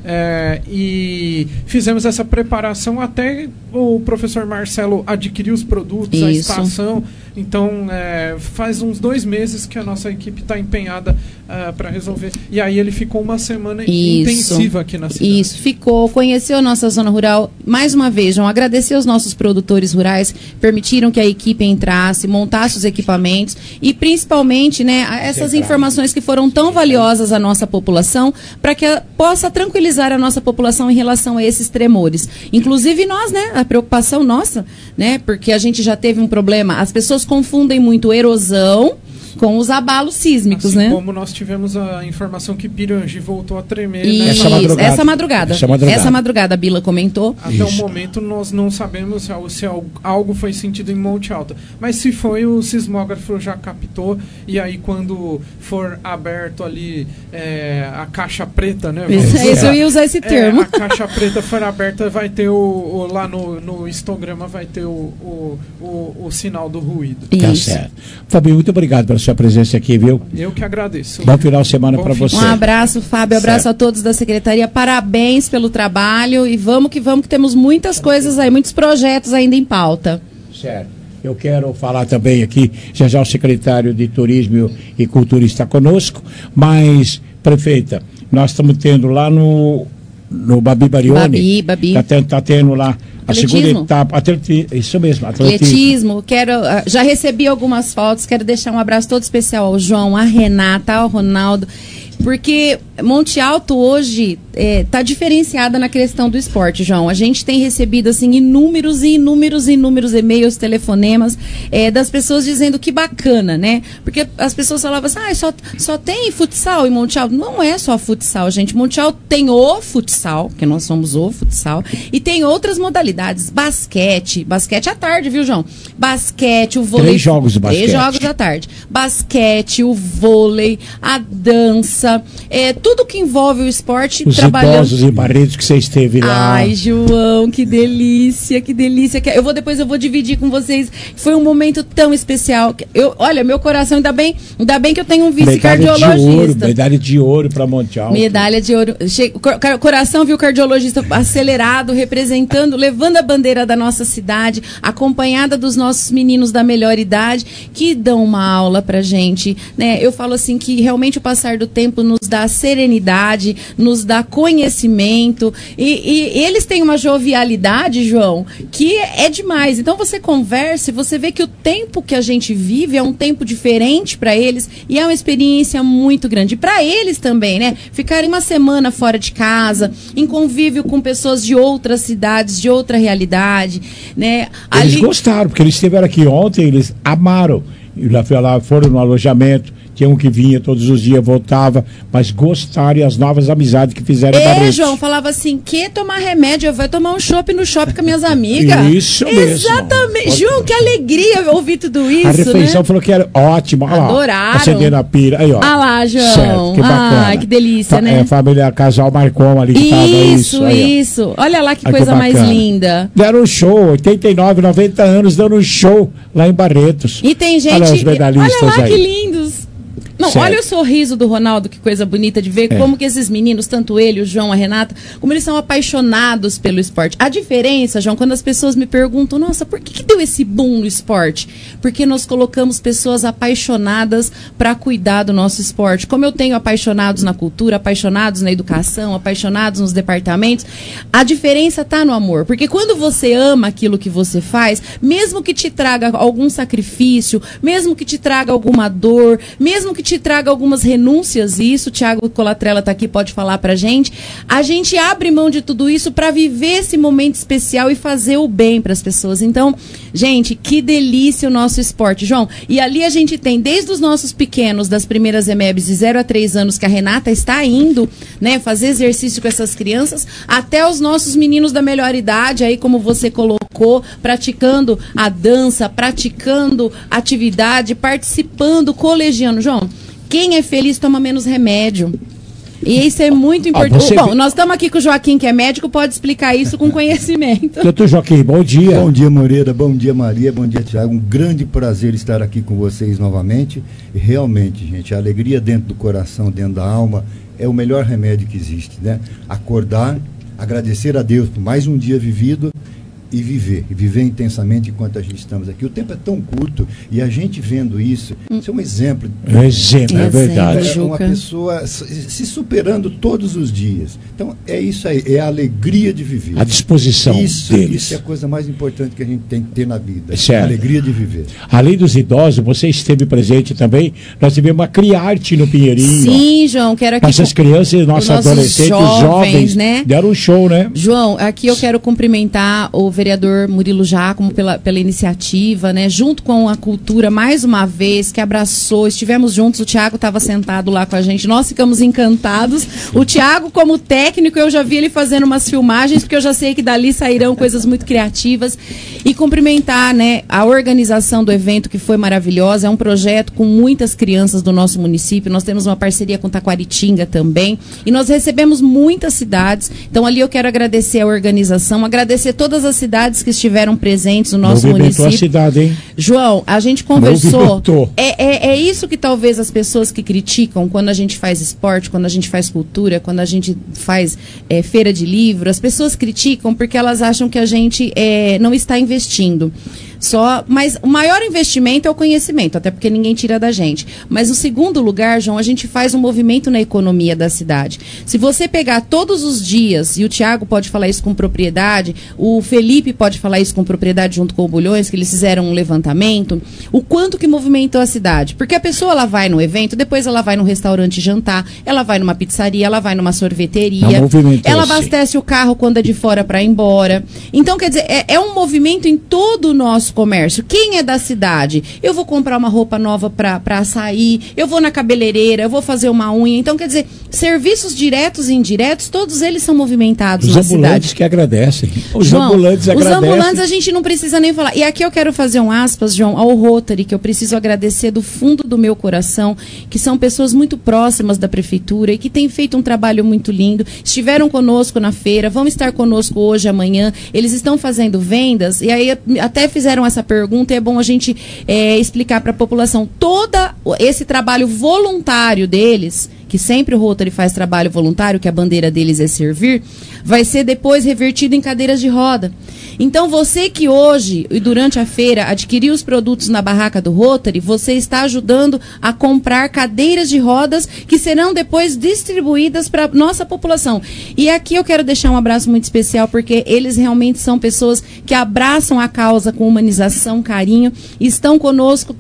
É, e fizemos essa preparação até o professor Marcelo adquirir os produtos, Isso. a estação. Então, é, faz uns dois meses que a nossa equipe está empenhada uh, para resolver. E aí ele ficou uma semana Isso. intensiva aqui na cidade. Isso, ficou, conheceu a nossa zona rural. Mais uma vez, João, agradecer aos nossos produtores rurais, permitiram que a equipe entrasse, montasse os equipamentos e principalmente, né, essas informações que foram tão valiosas à nossa população, para que a, possa tranquilizar a nossa população em relação a esses tremores. Inclusive nós, né, a preocupação nossa, né, porque a gente já teve um problema, as pessoas confundem muito erosão com os abalos sísmicos, assim, né? Como nós tivemos a informação que Pirangi voltou a tremer, Isso, né? essa madrugada. Essa madrugada. Essa madrugada, essa madrugada a Bila comentou. Até Isso. o momento nós não sabemos se, se algo foi sentido em Monte Alto. Mas se foi, o sismógrafo já captou. E aí quando for aberto ali é, a caixa preta, né? Isso, isso, eu ia usar esse termo. É, a caixa preta for aberta, vai ter o, o lá no, no histograma vai ter o, o, o, o sinal do ruído. Tá certo. Fabinho, muito obrigado pela sua presença aqui, viu? Eu que agradeço. Bom final de semana para você. Um abraço, Fábio, abraço certo. a todos da Secretaria, parabéns pelo trabalho e vamos que vamos, que temos muitas coisas aí, muitos projetos ainda em pauta. Certo. Eu quero falar também aqui, já já o secretário de Turismo e Cultura está conosco, mas, prefeita, nós estamos tendo lá no, no Babi Barione, Babi, Babi. Está tendo, tá tendo lá a segunda etapa, atleti, isso mesmo, atletismo. atletismo. Quero, já recebi algumas fotos, quero deixar um abraço todo especial ao João, à Renata, ao Ronaldo, porque Monte Alto hoje está é, diferenciada na questão do esporte, João. A gente tem recebido assim, inúmeros e inúmeros e inúmeros e-mails, telefonemas é, das pessoas dizendo que bacana, né? Porque as pessoas falavam assim, ah, só, só tem futsal em Monte Alto. Não é só futsal, gente. Monte Alto tem o futsal, que nós somos o futsal, e tem outras modalidades. Basquete, basquete à tarde, viu, João? Basquete, o vôlei. Três jogos de basquete. Três jogos à tarde. Basquete, o vôlei, a dança, é, tudo que envolve o esporte. Os trabalhando... idosos e maridos que você esteve lá. Ai, João, que delícia, que delícia. Eu vou depois eu vou dividir com vocês. Foi um momento tão especial. Eu, olha, meu coração, ainda bem, ainda bem que eu tenho um vice-cardiologista. Medalha de ouro, medalha de ouro para Monte Alto. Medalha de ouro. Che... Coração viu o cardiologista acelerado, representando, levando a bandeira da nossa cidade, acompanhada dos nossos meninos da melhor idade, que dão uma aula pra gente, né? Eu falo assim que realmente o passar do tempo nos dá serenidade, nos dá conhecimento e, e eles têm uma jovialidade, João, que é demais. Então você conversa e você vê que o tempo que a gente vive é um tempo diferente para eles e é uma experiência muito grande. Para eles também, né? Ficarem uma semana fora de casa, em convívio com pessoas de outras cidades, de outra realidade, né? Eles Ali... gostaram, porque eles estiveram aqui ontem, eles amaram. E lá, lá foram no alojamento, tinha um que vinha todos os dias, voltava, mas gostaram e as novas amizades que fizeram em É, Barretos. João, falava assim, que tomar remédio? Eu vou tomar um chopp no shopping com minhas amigas. Isso mesmo. Exatamente. João, que alegria ouvir tudo isso, A refeição né? falou que era ótima. Olha lá, Adoraram. acendendo a pira. Aí, ó. Ah lá, João. Certo, que bacana. Ai, que delícia, Fa- né? É, família Casal Marcom ali que Isso, tava isso. aí, ó. isso. Olha lá que Ai, coisa mais bacana. linda. Deram um show, oitenta e nove, noventa anos, dando um show lá em Barretos. E tem gente... Olha os medalhistas olha lá aí. que lindos. Não, Certo. olha o sorriso do Ronaldo, que coisa bonita de ver É. como que esses meninos, tanto ele, o João, a Renata, como eles são apaixonados pelo esporte. A diferença, João, quando as pessoas me perguntam, nossa, por que, que deu esse boom no esporte? Porque nós colocamos pessoas apaixonadas para cuidar do nosso esporte. Como eu tenho apaixonados na cultura, apaixonados na educação, apaixonados nos departamentos, a diferença está no amor. Porque quando você ama aquilo que você faz, mesmo que te traga algum sacrifício, mesmo que te traga alguma dor, mesmo que te traga algumas renúncias, e isso o Thiago Colatrella está aqui, pode falar pra gente, a gente abre mão de tudo isso para viver esse momento especial e fazer o bem para as pessoas. Então, gente, que delícia o nosso esporte, João. E ali a gente tem desde os nossos pequenos, das primeiras E M E Bs de zero a três anos, que a Renata está indo, né, fazer exercício com essas crianças, até os nossos meninos da melhor idade, aí como você colocou, praticando a dança, praticando atividade, participando, colegiando. João, quem é feliz toma menos remédio. E isso é muito importante. você Bom, vê- nós estamos aqui com o Joaquim, que é médico, pode explicar isso com conhecimento. Doutor Joaquim, bom dia. Bom dia, Moreira. Bom dia, Maria. Bom dia, Tiago. Um grande prazer estar aqui com vocês novamente. E realmente, gente, a alegria dentro do coração, dentro da alma, é o melhor remédio que existe, né? Acordar, agradecer a Deus por mais um dia vivido e viver, e viver intensamente enquanto a gente estamos aqui. O tempo é tão curto e a gente vendo isso, isso é um exemplo. É exemplo, é verdade. É uma pessoa se se superando todos os dias. Então, é isso aí, é a alegria de viver. A disposição isso, deles. Isso é a coisa mais importante que a gente tem que ter na vida. Certo. A alegria de viver. Além dos idosos, você esteve presente também. Nós tivemos uma criarte no Pinheirinho. Sim, João, quero aqui... Nossas com- crianças, nossos os nossos adolescentes, jovens, jovens, né? deram um show, né? João, aqui eu quero cumprimentar o vereador Murilo Giacomo pela, pela iniciativa, né? Junto com a cultura, mais uma vez, que abraçou, estivemos juntos, o Thiago estava sentado lá com a gente, nós ficamos encantados. O Thiago, como técnico, eu já vi ele fazendo umas filmagens, porque eu já sei que dali sairão coisas muito criativas. E cumprimentar, né, a organização do evento, que foi maravilhosa, é um projeto com muitas crianças do nosso município, nós temos uma parceria com Taquaritinga também, e nós recebemos muitas cidades, então ali eu quero agradecer a organização, agradecer todas as cidades que estiveram presentes no nosso Movimentou município. a cidade, hein? João, a gente conversou. Movimentou. É, é, é isso que talvez as pessoas que criticam quando a gente faz esporte, quando a gente faz cultura, quando a gente faz é, feira de livro, as pessoas criticam porque elas acham que a gente é, não está investindo. Só, mas o maior investimento é o conhecimento, até porque ninguém tira da gente. Mas no segundo lugar, João, a gente faz um movimento na economia da cidade. Se você pegar todos os dias, e o Thiago pode falar isso com propriedade, o Felipe pode falar isso com propriedade junto com o Bulhões, que eles fizeram um levantamento, o quanto que movimentou a cidade. Porque a pessoa, ela vai no evento, depois ela vai num restaurante jantar, ela vai numa pizzaria, ela vai numa sorveteria, Não movimentou, ela sim. abastece o carro quando é de fora para ir embora. Então, quer dizer, é, é um movimento em todo o nosso comércio. Quem é da cidade? Eu vou comprar uma roupa nova para sair, eu vou na cabeleireira, eu vou fazer uma unha. Então, quer dizer, serviços diretos e indiretos, todos eles são movimentados Os na ambulantes cidade. que agradecem. Os João, ambulantes os agradecem. ambulantes a gente não precisa nem falar. E aqui eu quero fazer um aspas, João, ao Rotary, que eu preciso agradecer do fundo do meu coração, que são pessoas muito próximas da prefeitura e que têm feito um trabalho muito lindo. Estiveram conosco na feira, vão estar conosco hoje, amanhã. Eles estão fazendo vendas e aí até fizeram essa pergunta e é bom a gente é, explicar para a população. Todo esse trabalho voluntário deles, que sempre o Rotary faz trabalho voluntário, que a bandeira deles é servir, vai ser depois revertido em cadeiras de roda. Então, você que hoje e durante a feira adquiriu os produtos na barraca do Rotary, você está ajudando a comprar cadeiras de rodas que serão depois distribuídas para nossa população. E aqui eu quero deixar um abraço muito especial, porque eles realmente são pessoas que abraçam a causa com humanização, carinho, e estão conosco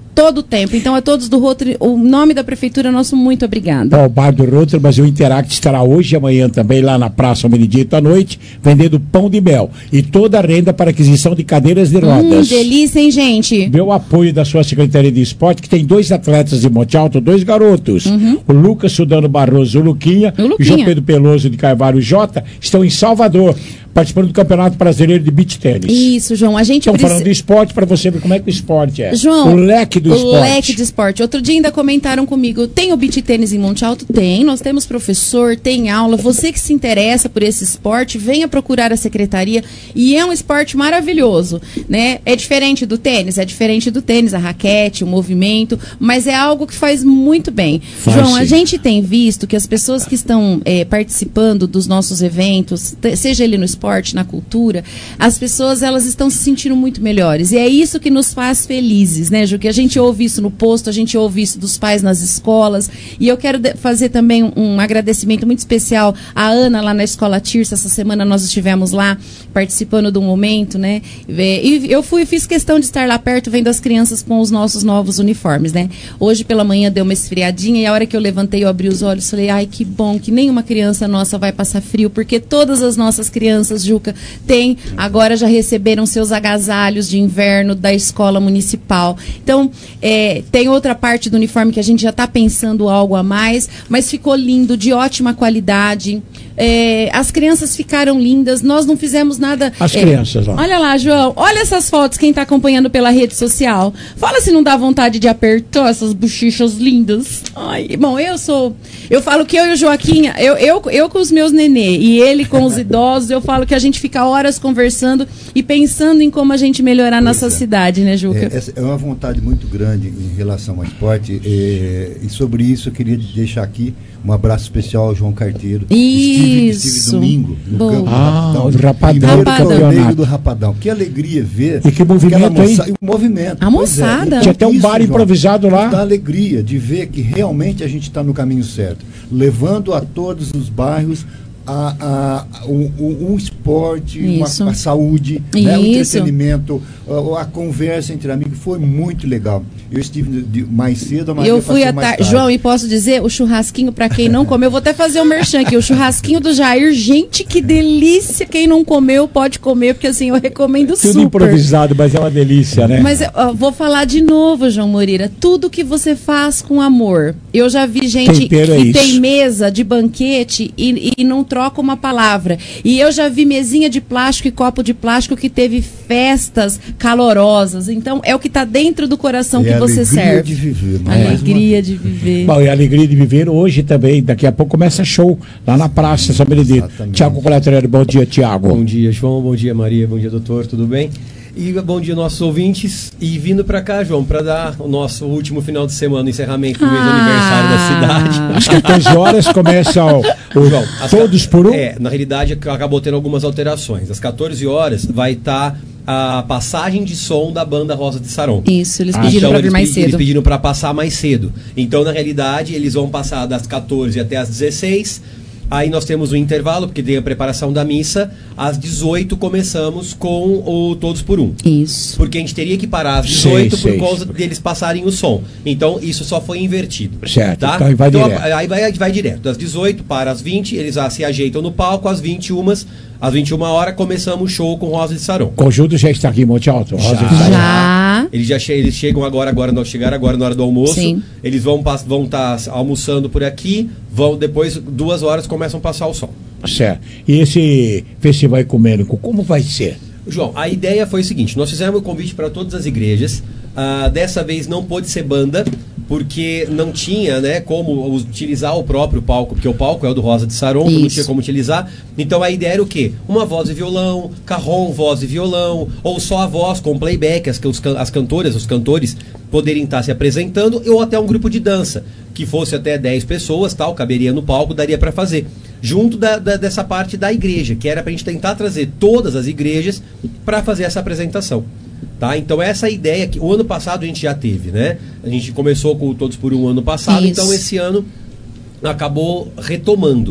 todo o tempo. Então, a todos do Rotary, o nome da prefeitura, nosso muito obrigado. Bom, o bar do Rotary, mas o Interact estará hoje e amanhã também lá na Praça Benedito à noite, vendendo pão de mel e toda a renda para aquisição de cadeiras de rodas. Hum, delícia, hein, gente? Meu apoio da sua Secretaria de Esporte, que tem dois atletas de Monte Alto, dois garotos. Uhum. O Lucas Sudano Barroso, o Luquinha, o Luquinha. e o João Pedro Peloso de Carvalho Jota, estão em Salvador, participando do Campeonato Brasileiro de Beach Tênis. Isso, João. A gente Estão precisa... falando de esporte para você ver como é que o esporte é. João, o leque do o esporte. leque de esporte. Outro dia ainda comentaram comigo, tem o beach tênis em Monte Alto? Tem. Nós temos professor, tem aula. Você que se interessa por esse esporte, venha procurar a secretaria. E é um esporte maravilhoso, né? É diferente do tênis? É diferente do tênis, a raquete, o movimento, mas é algo que faz muito bem. Faz, João, sim. a gente tem visto que as pessoas que estão é, participando dos nossos eventos, seja ele no esporte, na cultura, as pessoas elas estão se sentindo muito melhores. E é isso que nos faz felizes, né, Ju? Que a gente ouve isso no posto, a gente ouve isso dos pais nas escolas. E eu quero fazer também um, um agradecimento muito especial à Ana lá na Escola Tirsa. Essa semana nós estivemos lá participando do momento, né? E eu fui, fiz questão de estar lá perto vendo as crianças com os nossos novos uniformes, né? Hoje pela manhã deu uma esfriadinha e a hora que eu levantei, eu abri os olhos e falei, ai, que bom que nenhuma criança nossa vai passar frio, porque todas as nossas crianças, Juca, têm, agora já receberam seus agasalhos de inverno da escola municipal. Então, é, tem outra parte do uniforme que a gente já está pensando algo a mais, mas ficou lindo, de ótima qualidade. É, as crianças ficaram lindas, nós não fizemos nada... As é, crianças lá. Olha lá, João, olha essas fotos, quem está acompanhando pela rede social. Fala se não dá vontade de apertar essas bochechas lindas. Ai, bom, eu sou... Eu falo que eu e o Joaquim, eu, eu, eu com os meus nenê e ele com os idosos, eu falo que a gente fica horas conversando e pensando em como a gente melhorar a nossa é. cidade, né, Juca? É, essa é uma vontade muito grande em relação ao esporte, é, e sobre isso eu queria deixar aqui um abraço especial ao João Carteiro. Estive, Isso. estive domingo no Bom. campo do Ah, Rapadão. o Rapadão Primeiro do torneio campeonato. do Rapadão. Que alegria ver. E que movimento, aquela moça- hein? e o movimento. A Pois é. moçada. Então, Tinha até um isso, bar João, improvisado lá. Dá alegria de ver que realmente a gente está no caminho certo. Levando a todos os bairros a, a, a, um, um esporte, uma, Isso. a saúde, né, o Isso. entretenimento, a, a conversa entre amigos. Foi muito legal. Eu estive de- mais cedo, a Maria Eu fui passou à mais tarde. tarde. João, e posso dizer, o churrasquinho, pra quem não comeu, eu vou até fazer o merchan aqui, o churrasquinho do Jair, gente, que delícia, quem não comeu pode comer, porque assim, eu recomendo Tudo super. improvisado, mas é uma delícia, né? Mas eu ó, vou falar de novo, João Moreira, tudo que você faz com amor. Eu já vi gente Tempero é que isso. tem mesa de banquete e, e não troca uma palavra. E eu já vi mesinha de plástico e copo de plástico que teve festas calorosas. Então, é o que está dentro do coração É que a você alegria serve. de viver, mais uma Alegria de viver. Bom, e a alegria de viver hoje também. Daqui a pouco começa show lá na Praça São Benedito. Tiago Colateral, bom dia, Tiago. Bom dia, João. Bom dia, Maria. Bom dia, doutor. Tudo bem? E bom dia, nossos ouvintes. E vindo para cá, João, para dar o nosso último final de semana, o encerramento do mês Ah. aniversário da cidade. Às quatorze horas começa o, o João, às Todos ca- por um. É, na realidade acabou tendo algumas alterações. Às quatorze horas vai estar a passagem de som da banda Rosa de Saron. Isso, eles Ah, pediram então para vir eles mais pe- Eles cedo. pediram para passar mais cedo. Então, na realidade, eles vão passar das quatorze até as dezesseis. Aí nós temos um intervalo, porque tem a preparação da missa. Às dezoito começamos com o Todos por Um. Isso. Porque a gente teria que parar às dezoito Sei, por sei. causa deles passarem o som. Então, isso só foi invertido. Certo, Tá? então aí vai Então, direto. a- aí vai, vai direto. Das dezoito para as vinte, eles ah, se ajeitam no palco. Às vinte e uma, às vinte e uma horas, começamos o show com Rosa de Saron. O conjunto já está aqui em Monte Alto. Rosa de Saron. Já. Eles já che eles chegam agora, agora não chegaram agora na hora do almoço. Sim. Eles vão estar vão tá almoçando por aqui, vão depois, duas horas, começam a passar o som. Certo. E esse festival ecumênico, como vai ser? João, a ideia foi o seguinte: nós fizemos o convite para todas as igrejas. Ah, dessa vez não pôde ser banda, porque não tinha, né, como utilizar o próprio palco, porque o palco é o do Rosa de Saron, que não Isso. tinha como utilizar. Então a ideia era o quê? Uma voz e violão, carrom, voz e violão, ou só a voz com playback, as, os can- as cantoras, os cantores poderem estar se apresentando, ou até um grupo de dança, que fosse até dez pessoas, tal, caberia no palco, daria para fazer. Junto da, da- dessa parte da igreja, que era para a gente tentar trazer todas as igrejas para fazer essa apresentação. Tá? Então essa é a ideia que o ano passado a gente já teve, né? A gente começou com o Todos por Um ano passado, Isso. então esse ano acabou retomando.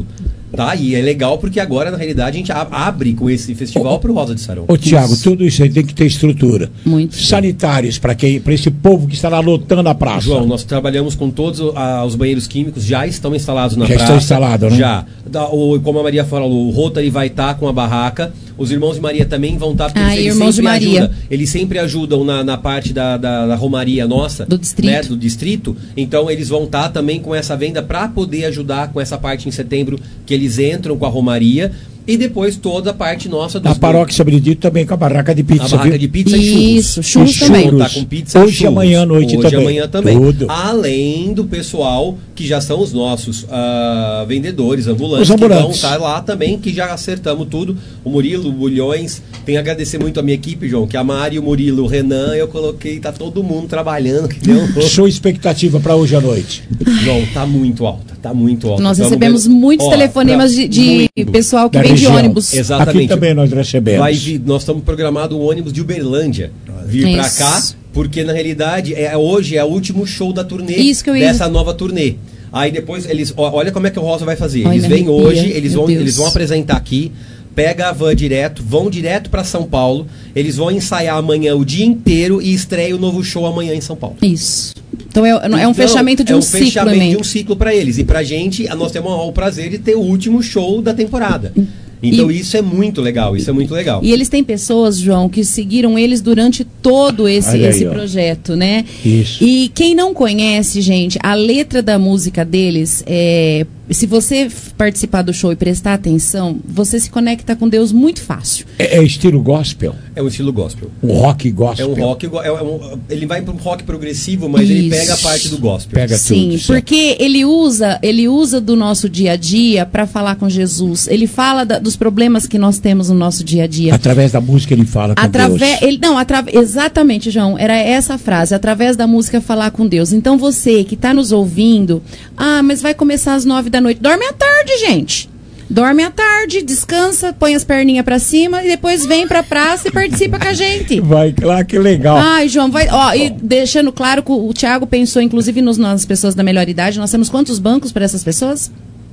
Tá? E é legal porque agora, na realidade, a gente a- abre com esse festival para o Rosa de Saron. Ô, Tiago, tudo isso aí tem que ter estrutura. Muito. Sanitários, para quem, para esse povo que está lá lotando a praça. João, nós trabalhamos com todos ah, os banheiros químicos, já estão instalados na Já praça. estão instalados, né? Já. Da- o, como a Maria falou, o Rotary vai estar com a barraca. Os irmãos de Maria também vão estar, porque Ah, eles, irmãos sempre de Maria. ajudam, eles sempre ajudam na, na parte da, da, da romaria nossa. Do distrito. Né, do distrito. Então eles vão estar também com essa venda para poder ajudar com essa parte em setembro, que eles entram com a romaria. E depois toda a parte nossa dos A paróquia São Benedito também com a barraca de pizza. A barraca viu? de pizza e churros. Isso, churros E também. Tá com pizza Hoje e e churros. amanhã à noite Hoje também. e amanhã também. Tudo. Além do pessoal que já são os nossos ah, vendedores ambulantes, Os que vão ambulantes. estar lá também, que já acertamos tudo. O Murilo, o Bulhões. Tenho a agradecer muito a minha equipe, João, que a Mari, o Murilo, o Renan, eu coloquei, tá todo mundo trabalhando. Que deu um... Sua expectativa para hoje à noite? João, tá muito alta, tá muito alta. Nós Tamo recebemos vendo- muitos Ó, telefonemas pra- de, de muito. pessoal que Da vem de região. ônibus. Exatamente. Aqui também nós recebemos. Vai vir, nós estamos programado um ônibus de Uberlândia vir pra Isso. cá, porque na realidade é, hoje é o último show da turnê Isso que eu ia- dessa nova turnê. Aí depois eles, ó, olha como é que o Rosa vai fazer. Ai, Eles me vêm arrepia, hoje, eles meu vão, Deus. eles vão apresentar aqui, pega a van direto, vão direto pra São Paulo, eles vão ensaiar amanhã o dia inteiro e estreia o novo show amanhã em São Paulo. Isso. Então é, é um Então, fechamento de é um, um ciclo, fechamento né? de um ciclo para eles. E pra gente, a- nós temos o prazer de ter o último show da temporada. Então E- isso é muito legal, isso é muito legal. E eles têm pessoas, João, que seguiram eles durante todo esse, Olha aí, esse ó. projeto, né? Isso. E quem não conhece, gente, a letra da música deles, é, se você f- participar do show e prestar atenção, você se conecta com Deus muito fácil. É, é estilo gospel? É um estilo gospel. Um rock gospel? É um rock, go- é um- ele vai para um rock progressivo, mas ele Isso. pega a parte do gospel. Pega Sim, porque ele usa, ele usa do nosso dia a dia para falar com Jesus. Ele fala da- dos problemas que nós temos no nosso dia a dia. Através da música ele fala com Através, Deus. ele, não, atrave- exatamente, João, era essa a frase, através da música falar com Deus. Então você que está nos ouvindo, ah, mas vai começar às nove da noite, dorme à tarde, gente. Dorme à tarde, descansa, põe as perninhas pra cima e depois vem pra praça e participa com a gente. Vai lá, que legal. Ai, João, vai. Ó, e deixando claro que o Thiago pensou, inclusive, nos, nas pessoas da melhor idade. Nós temos quantos bancos para essas pessoas?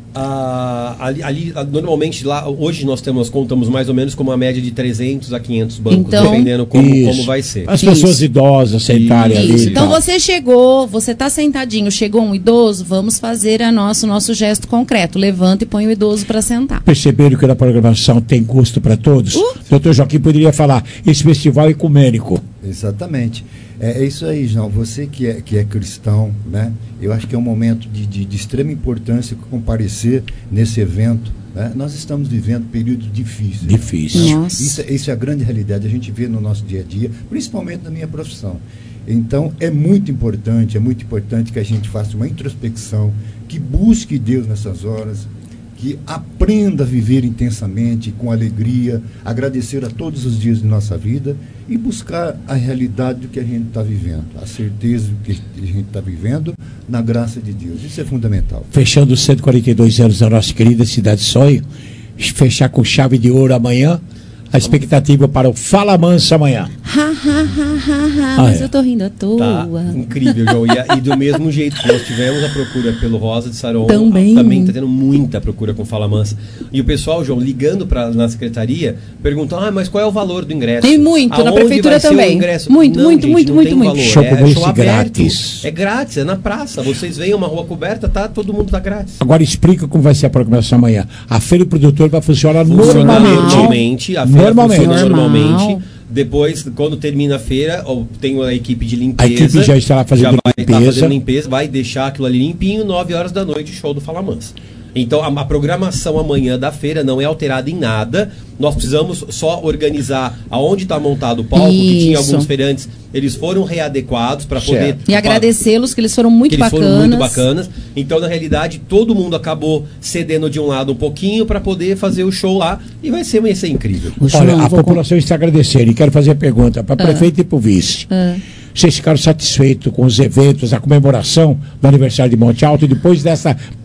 Ah, ali, ali, ah, normalmente lá, hoje nós temos, contamos mais ou menos com uma média de trezentos a quinhentos bancos, Então- dependendo como, Isso. como vai ser. As pessoas Isso. idosas sentarem ali. Isso. e Então tal. você chegou, você tá sentadinho, chegou um idoso, vamos fazer a nosso, nosso gesto concreto. Levanta e põe o idoso para sentar. Perceberam que na programação tem gosto para todos? Uh! doutor Joaquim poderia falar, esse festival é ecumênico. Exatamente. É, é isso aí, João. Você que é, que é cristão, né? Eu acho que é um momento de, de, de extrema importância comparecer nesse evento. Né? Nós estamos vivendo períodos difíceis. Difícil. Nossa. Isso, é- isso é a grande realidade. A gente vê no nosso dia a dia, principalmente na minha profissão. Então, é muito importante, é muito importante que a gente faça uma introspecção, que busque Deus nessas horas, que aprenda a viver intensamente, com alegria, agradecer a todos os dias de nossa vida e buscar a realidade do que a gente está vivendo, a certeza do que a gente está vivendo na graça de Deus. Isso é fundamental. Fechando os cento e quarenta e dois anos da nossa querida Cidade Sonho, fechar com chave de ouro amanhã, a expectativa para o Fala Mansa amanhã. Ha, ha, ha, ha, ha, Ah, mas é. eu tô rindo à toa. Tá incrível, João. E, a- e do mesmo jeito que nós tivemos a procura pelo Rosa de Saron, Também. também está tendo muita procura com Fala Mansa. E o pessoal, João, ligando pra, na secretaria, perguntando, ah, mas qual é o valor do ingresso? Tem muito, na Aonde prefeitura vai ser o também. ingresso? Muito, Não, muito, gente, muito, não muito, tem muito. valor. Show é publicity show aberto. grátis. É grátis, é na praça. Vocês veem uma rua coberta, tá, todo mundo tá grátis. Agora explica como vai ser a programação amanhã. A feira do produtor vai funcionar Funciona normalmente. normalmente, a feira Normalmente. funciona Normal. normalmente. Depois, quando termina a feira, ó, tem a equipe de limpeza. A equipe já está lá fazendo já vai limpeza. estar fazendo limpeza, vai deixar aquilo ali limpinho, nove horas da noite, show do Fala Mansa. Então, a, a programação amanhã da feira não é alterada em nada. Nós precisamos só organizar aonde está montado o palco, que tinha Isso. alguns feirantes, eles foram readequados para poder... Certo. E agradecê-los, que eles foram muito que eles bacanas. foram muito bacanas. Então, na realidade, todo mundo acabou cedendo de um lado um pouquinho para poder fazer o show lá. E vai ser, vai ser incrível. O Olha, João, a vou população está agradecendo e quero fazer a pergunta para o prefeito e para o vice. Ah. Vocês ficaram satisfeitos com os eventos, a comemoração do aniversário de Monte Alto e depois dessa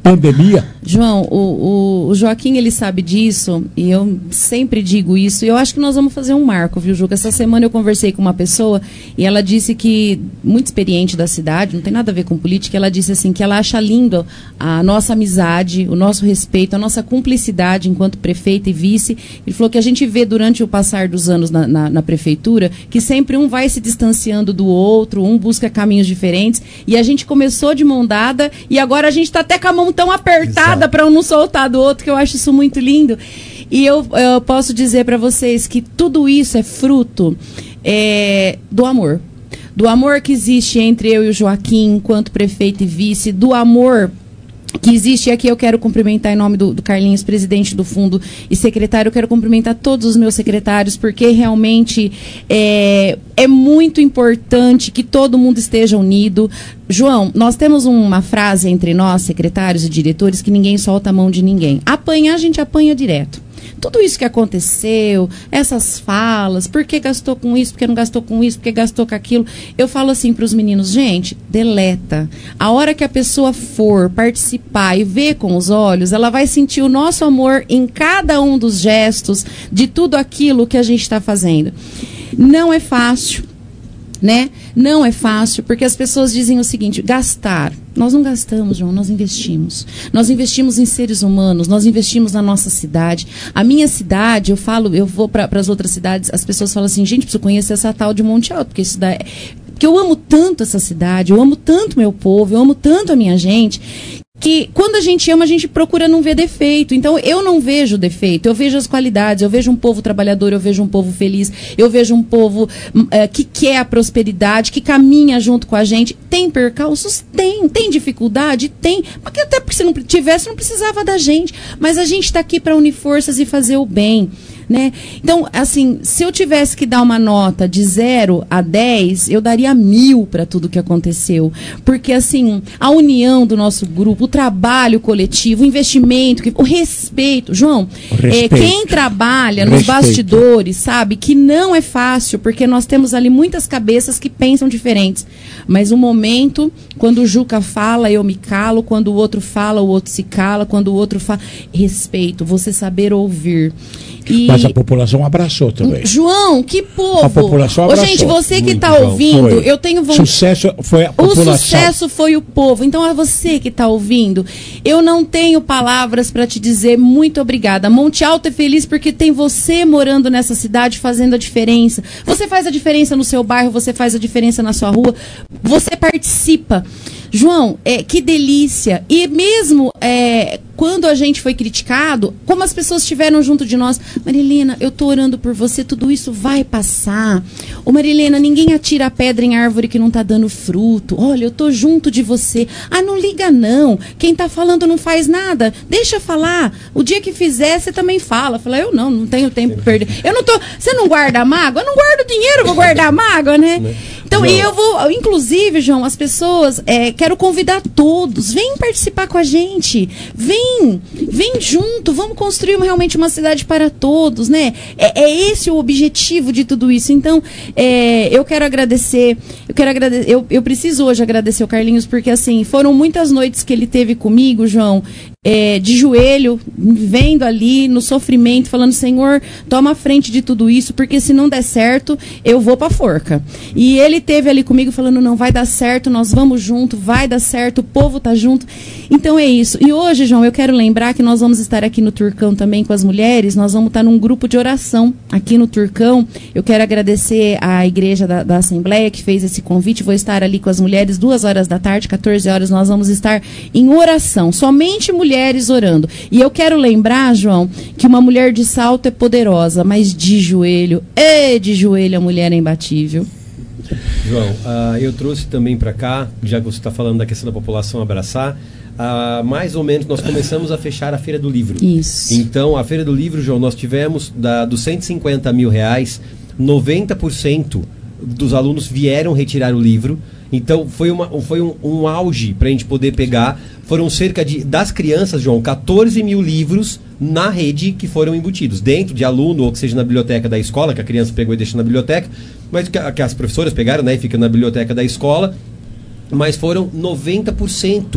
pandemia? João, o, o, o Joaquim, ele sabe disso, e eu sempre digo isso, e eu acho que nós vamos fazer um marco, viu, Juca? Essa semana eu conversei com uma pessoa, e ela disse que, muito experiente da cidade, não tem nada a ver com política, ela disse assim, que ela acha lindo a nossa amizade, o nosso respeito, a nossa cumplicidade enquanto prefeita e vice. Ele falou que a gente vê durante o passar dos anos na, na, na prefeitura, que sempre um vai se distanciando do outro, um busca caminhos diferentes, e a gente começou de mão dada, e agora a gente está até com a mão tão apertada para um não soltar do outro, que eu acho isso muito lindo. E eu, eu posso dizer para vocês que tudo isso é fruto é, do amor. Do amor que existe entre eu e o Joaquim, enquanto prefeito e vice, do amor que existe, e aqui eu quero cumprimentar em nome do, do Carlinhos, presidente do fundo e secretário, eu quero cumprimentar todos os meus secretários, porque realmente é, é muito importante que todo mundo esteja unido. João, nós temos uma frase entre nós, secretários e diretores, que ninguém solta a mão de ninguém. Apanhar, a gente apanha direto. Tudo isso que aconteceu, essas falas, por que gastou com isso, por que não gastou com isso, por que gastou com aquilo, eu falo assim para os meninos, gente, deleta. A hora que a pessoa for participar e ver com os olhos, ela vai sentir o nosso amor em cada um dos gestos de tudo aquilo que a gente está fazendo. Não é fácil, né? Não é fácil, porque as pessoas dizem o seguinte, gastar. Nós não gastamos, João, nós investimos. Nós investimos em seres humanos, nós investimos na nossa cidade. A minha cidade, eu falo, eu vou para as outras cidades, as pessoas falam assim, gente, preciso conhecer essa tal de Monte Alto, porque isso dá... Porque eu amo tanto essa cidade, eu amo tanto meu povo, eu amo tanto a minha gente, que quando a gente ama, a gente procura não ver defeito. Então, eu não vejo defeito, eu vejo as qualidades, eu vejo um povo trabalhador, eu vejo um povo feliz, eu vejo um povo uh, que quer a prosperidade, que caminha junto com a gente. Tem percalços? Tem. Tem dificuldade? Tem. Mas até porque se não tivesse, não precisava da gente. Mas a gente está aqui para unir forças e fazer o bem. Né? Então, assim, se eu tivesse que dar uma nota de zero a dez, eu daria mil para tudo que aconteceu. Porque, assim, a união do nosso grupo, o trabalho coletivo, o investimento, o respeito. João, o respeito. É, quem trabalha nos respeito. bastidores sabe que não é fácil, porque nós temos ali muitas cabeças que pensam diferentes. Mas o momento, quando o Juca fala, eu me calo, quando o outro fala, o outro se cala, quando o outro fala... Respeito, você saber ouvir. E... Mas a população abraçou também. João, que povo! A população abraçou. Ô, gente, você que está ouvindo, foi. eu tenho vontade... Sucesso foi a população. O sucesso foi o povo. Então, é você que está ouvindo. Eu não tenho palavras para te dizer muito obrigada. Monte Alto é feliz porque tem você morando nessa cidade fazendo a diferença. Você faz a diferença no seu bairro, você faz a diferença na sua rua, você participa. João, é, que delícia. E mesmo é, quando a gente foi criticado, como as pessoas estiveram junto de nós, Marilena, eu tô orando por você, tudo isso vai passar. Ô Marilena, ninguém atira a pedra em árvore que não tá dando fruto. Olha, eu tô junto de você. Ah, não liga não. Quem tá falando não faz nada. Deixa falar. O dia que fizer, você também fala. Fala, eu não, não tenho tempo pra perder. Eu não tô... Você não guarda mágoa? Eu não guardo dinheiro, vou guardar mágoa, né? Então, e eu vou... Inclusive, João, as pessoas... É, quero convidar todos. Vem participar com a gente. Vem. Vem junto. Vamos construir uma, realmente uma cidade para todos, né? É, é esse o objetivo de tudo isso. Então, é, eu quero agradecer. Eu quero agradecer. Eu, eu preciso hoje agradecer o Carlinhos, porque, assim, foram muitas noites que ele teve comigo, João, é, de joelho, vendo ali no sofrimento, falando, Senhor, toma a frente de tudo isso, porque se não der certo, eu vou pra forca. E ele teve ali comigo falando, não, vai dar certo, nós vamos junto, vai dar certo, o povo tá junto. Então é isso. E hoje, João, eu quero lembrar que nós vamos estar aqui no Turcão também com as mulheres, nós vamos estar num grupo de oração aqui no Turcão. Eu quero agradecer à igreja da, da Assembleia que fez esse convite, vou estar ali com as mulheres duas horas da tarde, quatorze horas, nós vamos estar em oração, somente mulheres mulheres orando. E eu quero lembrar, João, que uma mulher de salto é poderosa, mas de joelho, e de joelho a mulher é imbatível. João, uh, eu trouxe também para cá, já que você está falando da questão da população abraçar, uh, mais ou menos nós começamos a fechar a Feira do Livro. Isso. Então, a Feira do Livro, João, nós tivemos da, dos cento e cinquenta mil reais, noventa por cento dos alunos vieram retirar o livro. Então, foi, uma, foi um, um auge para a gente poder pegar. Foram cerca de, das crianças, João, quatorze mil livros na rede que foram embutidos. Dentro de aluno, ou que seja na biblioteca da escola, que a criança pegou e deixou na biblioteca, mas que, que as professoras pegaram, né, e ficam na biblioteca da escola. Mas foram noventa por cento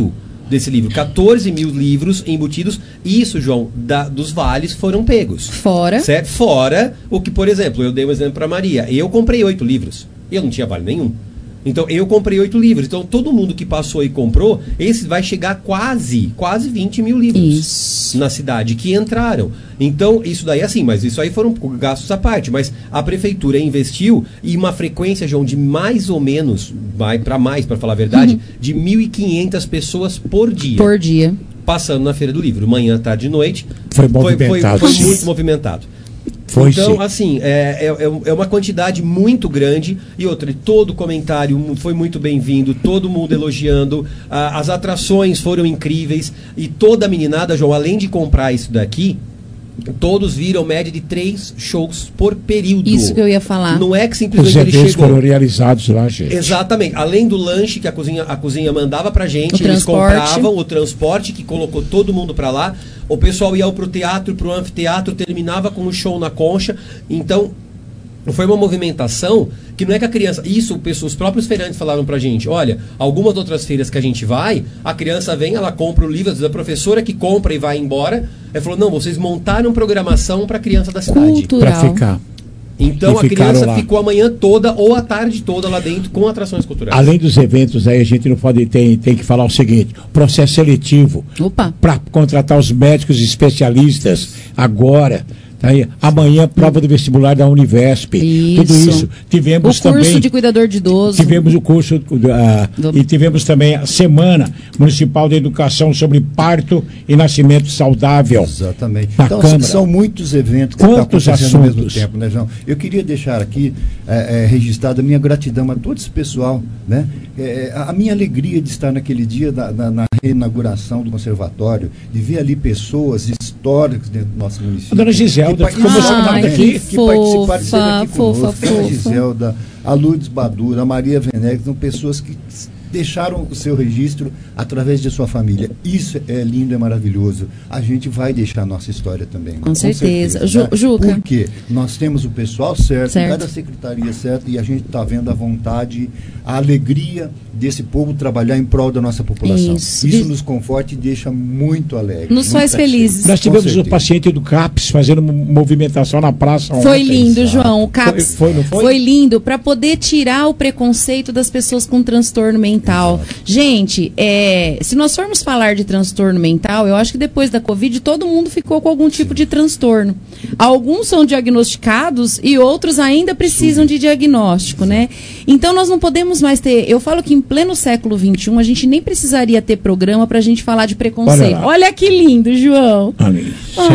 desse livro. quatorze mil livros embutidos. Isso, João, da, dos vales foram pegos. Fora. Certo? Fora o que, por exemplo, eu dei um exemplo para Maria. Eu comprei oito livros. Eu não tinha vale nenhum. Então, eu comprei oito livros. Então, todo mundo que passou e comprou, esse vai chegar a quase, quase vinte mil livros isso. na cidade que entraram. Então, isso daí é assim, mas isso aí foram gastos à parte. Mas a prefeitura investiu e uma frequência, João, de mais ou menos, vai para mais, para falar a verdade, uhum. de mil e quinhentas pessoas por dia. Por dia. Passando na Feira do Livro, manhã, tarde e noite. Foi movimentado. Foi, foi, foi muito movimentado. Foi, então, sim. assim, é, é, é uma quantidade muito grande. E outra, todo comentário foi muito bem-vindo, todo mundo elogiando. Ah, as atrações foram incríveis. E toda a meninada, João, além de comprar isso daqui, todos viram média de três shows por período. Isso que eu ia falar. Não é que simplesmente Os ele eventos chegou. foram realizados lá, gente. Exatamente. Além do lanche que a cozinha, a cozinha mandava pra gente, o eles transporte. compravam o transporte que colocou todo mundo pra lá. O pessoal ia pro teatro, pro anfiteatro, terminava com o show na Concha. Então, foi uma movimentação que não é que a criança... Isso, os próprios feirantes falaram pra gente. Olha, algumas outras feiras que a gente vai, a criança vem, ela compra o livro, às vezes a professora que compra e vai embora. Ela falou, não, vocês montaram programação pra criança da cidade. Cultural. Pra ficar. Então E a criança lá. ficou a manhã toda ou a tarde toda lá dentro com atrações culturais. Além dos eventos aí, a gente não pode tem, tem que falar o seguinte: processo seletivo para contratar os médicos especialistas agora. Tá aí. Amanhã, prova do vestibular da Univesp. Isso. Tudo isso. Tivemos o curso também, de cuidador de idoso. Tivemos o curso uh, Do... e tivemos também a Semana Municipal de Educação sobre Parto e Nascimento Saudável. Exatamente. Na Então, Câmara. são muitos eventos que Quantos estão acontecendo assuntos? ao mesmo tempo, né, João? Eu queria deixar aqui é, é, registrada a minha gratidão a todo esse pessoal, né? É, a minha alegria de estar naquele dia da, na, na reinauguração do conservatório, de ver ali pessoas históricas dentro do nosso município. A dona Giselda ficou emocionada aqui. Que participaram de ser aqui fofa, conosco. A dona fofa. Giselda, a Lourdes Badura, a Maria Venegas, são pessoas que deixaram o seu registro através de sua família. Isso é lindo, é maravilhoso. A gente vai deixar a nossa história também. Com, com certeza. certeza né? Juca. Porque nós temos o pessoal certo, certo. cada secretaria certa, e a gente está vendo a vontade, a alegria desse povo trabalhar em prol da nossa população. Isso, Isso nos conforta e deixa muito alegre. Nos faz felizes. Nós tivemos o paciente do CAPS fazendo movimentação na praça. Foi ontem. lindo, Exato. João. O CAPS foi, foi, não foi? foi lindo para poder tirar o preconceito das pessoas com transtorno mental. Exato. Gente, é, se nós formos falar de transtorno mental, eu acho que depois da Covid todo mundo ficou com algum tipo de transtorno. Alguns são diagnosticados e outros ainda precisam Sim. de diagnóstico, Exato. né? Então nós não podemos mais ter... Eu falo que em pleno século vinte e um a gente nem precisaria ter programa pra gente falar de preconceito. Olha, Olha que lindo, João. Ali,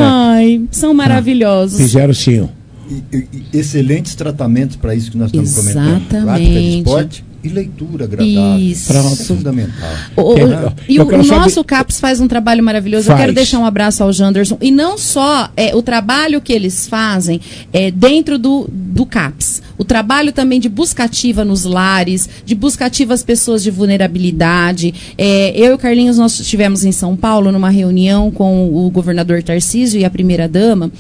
Ai, são maravilhosos. Ah, fizeram sim. E, e, excelentes tratamentos para isso que nós estamos Exatamente. comentando. Prática de esporte e leitura agradável. Isso. É fundamental. O, o, é, e o, o nosso saber... CAPS faz um trabalho maravilhoso. Faz. Eu quero deixar um abraço ao Janderson. E não só é, o trabalho que eles fazem é, dentro do, do CAPS. O trabalho também de busca ativa nos lares, de busca ativa às pessoas de vulnerabilidade. É, eu e o Carlinhos, nós estivemos em São Paulo numa reunião com o governador Tarcísio e a primeira-dama.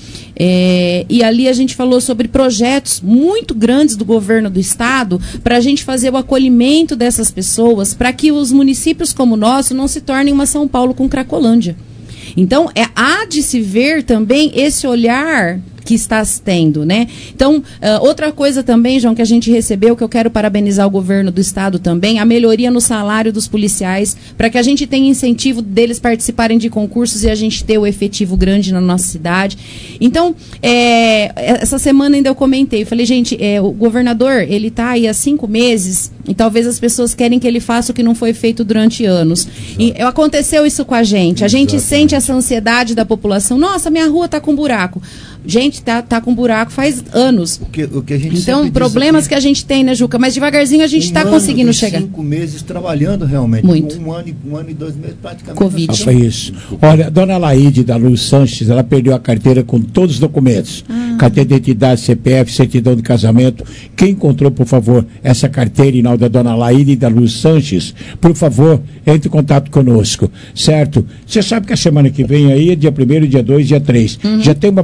É, e ali a gente falou sobre projetos muito grandes do governo do estado para a gente fazer o acolhimento dessas pessoas, para que os municípios como o nosso não se tornem uma São Paulo com Cracolândia. Então, é, há de se ver também esse olhar que está tendo, né? Então, uh, outra coisa também, João, que a gente recebeu, que eu quero parabenizar o governo do estado também, a melhoria no salário dos policiais, para que a gente tenha incentivo deles participarem de concursos e a gente ter o efetivo grande na nossa cidade. Então, é, essa semana ainda eu comentei, eu falei, gente, é, o governador, ele está aí há cinco meses e talvez as pessoas querem que ele faça o que não foi feito durante anos. E aconteceu isso com a gente. A gente Exatamente. Sente essa ansiedade da população. Nossa, minha rua está com buraco. Gente, tá, tá com buraco faz anos. O que, o que a gente então, problemas que a gente tem, né, Juca? Mas devagarzinho a gente está um conseguindo chegar. Cinco meses trabalhando realmente. Muito. Um ano, um ano e dois meses praticamente. Covid. Ah, foi isso. Olha, a dona Laide da Luz Sanches, ela perdeu a carteira com todos os documentos. Ah. Carteira de identidade, C P F, certidão de casamento. Quem encontrou, por favor, essa carteira em nome da dona Laide da Luz Sanches, por favor, entre em contato conosco, certo? Você sabe que a semana que vem aí é dia primeiro, dia dois, dia três. Uhum. Já tem uma programação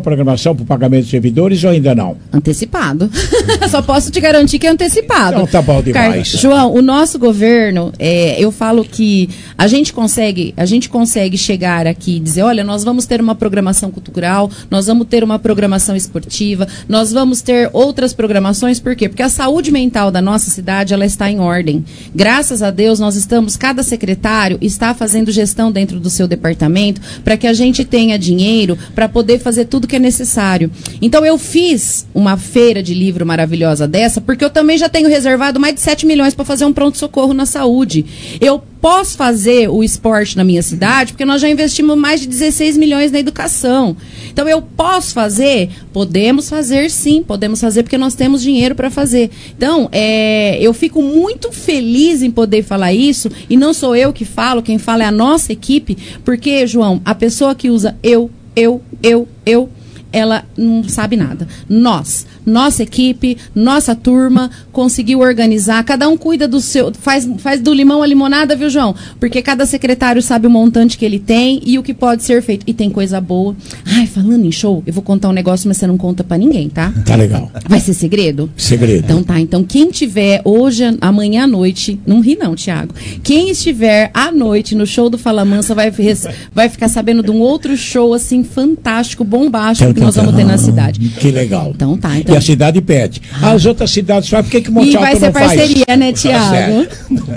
antecipação para o pagamento dos servidores ou ainda não? Antecipado. Só posso te garantir que é antecipado. Então tá bom demais. Car... João, o nosso governo, é, eu falo que a gente consegue, a gente consegue chegar aqui e dizer, olha, nós vamos ter uma programação cultural, nós vamos ter uma programação esportiva, nós vamos ter outras programações, por quê? Porque a saúde mental da nossa cidade, ela está em ordem. Graças a Deus, nós estamos, cada secretário está fazendo gestão dentro do seu departamento para que a gente tenha dinheiro para poder fazer tudo que é necessário. Então, eu fiz uma feira de livro maravilhosa dessa, porque eu também já tenho reservado mais de sete milhões para fazer um pronto-socorro na saúde. Eu posso fazer o esporte na minha cidade, porque nós já investimos mais de dezesseis milhões na educação. Então, eu posso fazer? Podemos fazer, sim. Podemos fazer, porque nós temos dinheiro para fazer. Então, é, eu fico muito feliz em poder falar isso, e não sou eu que falo, quem fala é a nossa equipe, porque, João, a pessoa que usa eu, eu, eu, eu, ela não sabe nada. Nós, nossa equipe, nossa turma, conseguiu organizar, cada um cuida do seu, faz, faz do limão a limonada, viu, João? Porque cada secretário sabe o montante que ele tem e o que pode ser feito. E tem coisa boa. Ai, falando em show, eu vou contar um negócio, mas você não conta pra ninguém, tá? Tá legal. Vai ser segredo? Segredo. Então tá, então quem tiver hoje, amanhã à noite, não ri não, Thiago, quem estiver à noite no show do Fala Mansa vai, vai ficar sabendo de um outro show, assim, fantástico, bombástico, que nós vamos ter na cidade. Que legal. Então tá, então... E a cidade pede. As outras cidades fazem, por que que Monte E Alto vai ser não faz? parceria, né, Thiago?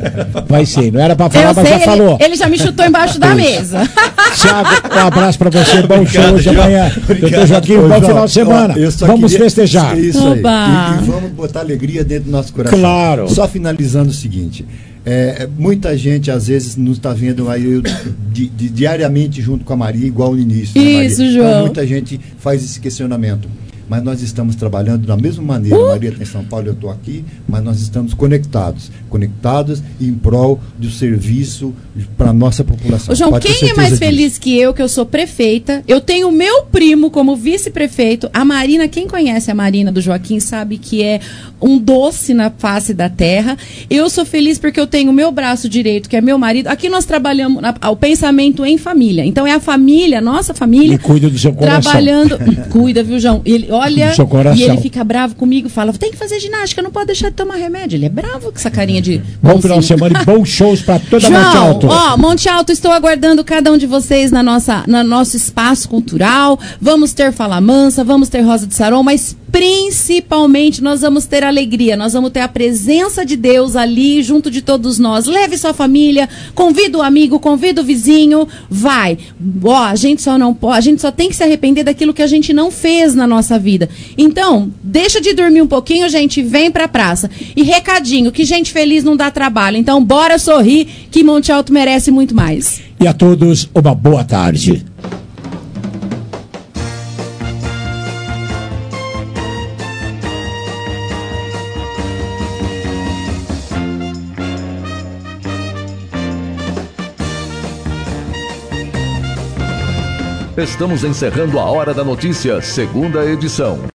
Vai ser, não era pra falar, Eu mas sei, já ele, falou. ele já me chutou embaixo da Isso. mesa. Thiago, um abraço pra você, bom show hoje Obrigado, amanhã. Obrigado. Doutor Joaquim, Ô, bom João, final de semana. ó, eu só Vamos queria- festejar. Isso aí. Oba. E, e vamos botar alegria dentro do nosso coração. Claro. Só finalizando o seguinte. É, muita gente às vezes nos está vendo aí eu, di- di- diariamente junto com a Maria, igual no início. né, Maria? Isso, Então, João. muita gente faz esse questionamento. Mas nós estamos trabalhando da mesma maneira. Uh! A Maria está em São Paulo, eu estou aqui, mas nós estamos conectados. Conectados em prol do serviço para a nossa população. Ô, João, Pode ter quem é certeza mais disso. feliz que eu, que eu sou prefeita? Eu tenho o meu primo como vice-prefeito. A Marina, quem conhece a Marina do Joaquim sabe que é um doce na face da terra. Eu sou feliz porque eu tenho o meu braço direito, que é meu marido. Aqui nós trabalhamos na- o pensamento em família. Então é a família, nossa família. E cuida do seu coração. Trabalhando. Cuida, viu, João? Ele olha Do seu coração. e ele fica bravo comigo, fala: tem que fazer ginástica, não pode deixar de tomar remédio. Ele é bravo com essa carinha de. Bom final de semana e bons shows pra toda Monte João, Alto. ó, Monte Alto, estou aguardando cada um de vocês na nossa, no nosso espaço cultural. Vamos ter Fala Mansa, vamos ter Rosa de Saron, mas principalmente nós vamos ter alegria, nós vamos ter a presença de Deus ali junto de todos nós. Leve sua família, convida o amigo, convida o vizinho, vai. Ó, a gente só não pode, a gente só tem que se arrepender daquilo que a gente não fez na nossa vida. Então, deixa de dormir um pouquinho, gente, vem pra praça. E recadinho, que gente feliz não dá trabalho. Então, bora sorrir, que Monte Alto merece muito mais. E a todos, uma boa tarde. Estamos encerrando a Hora da Notícia, segunda edição.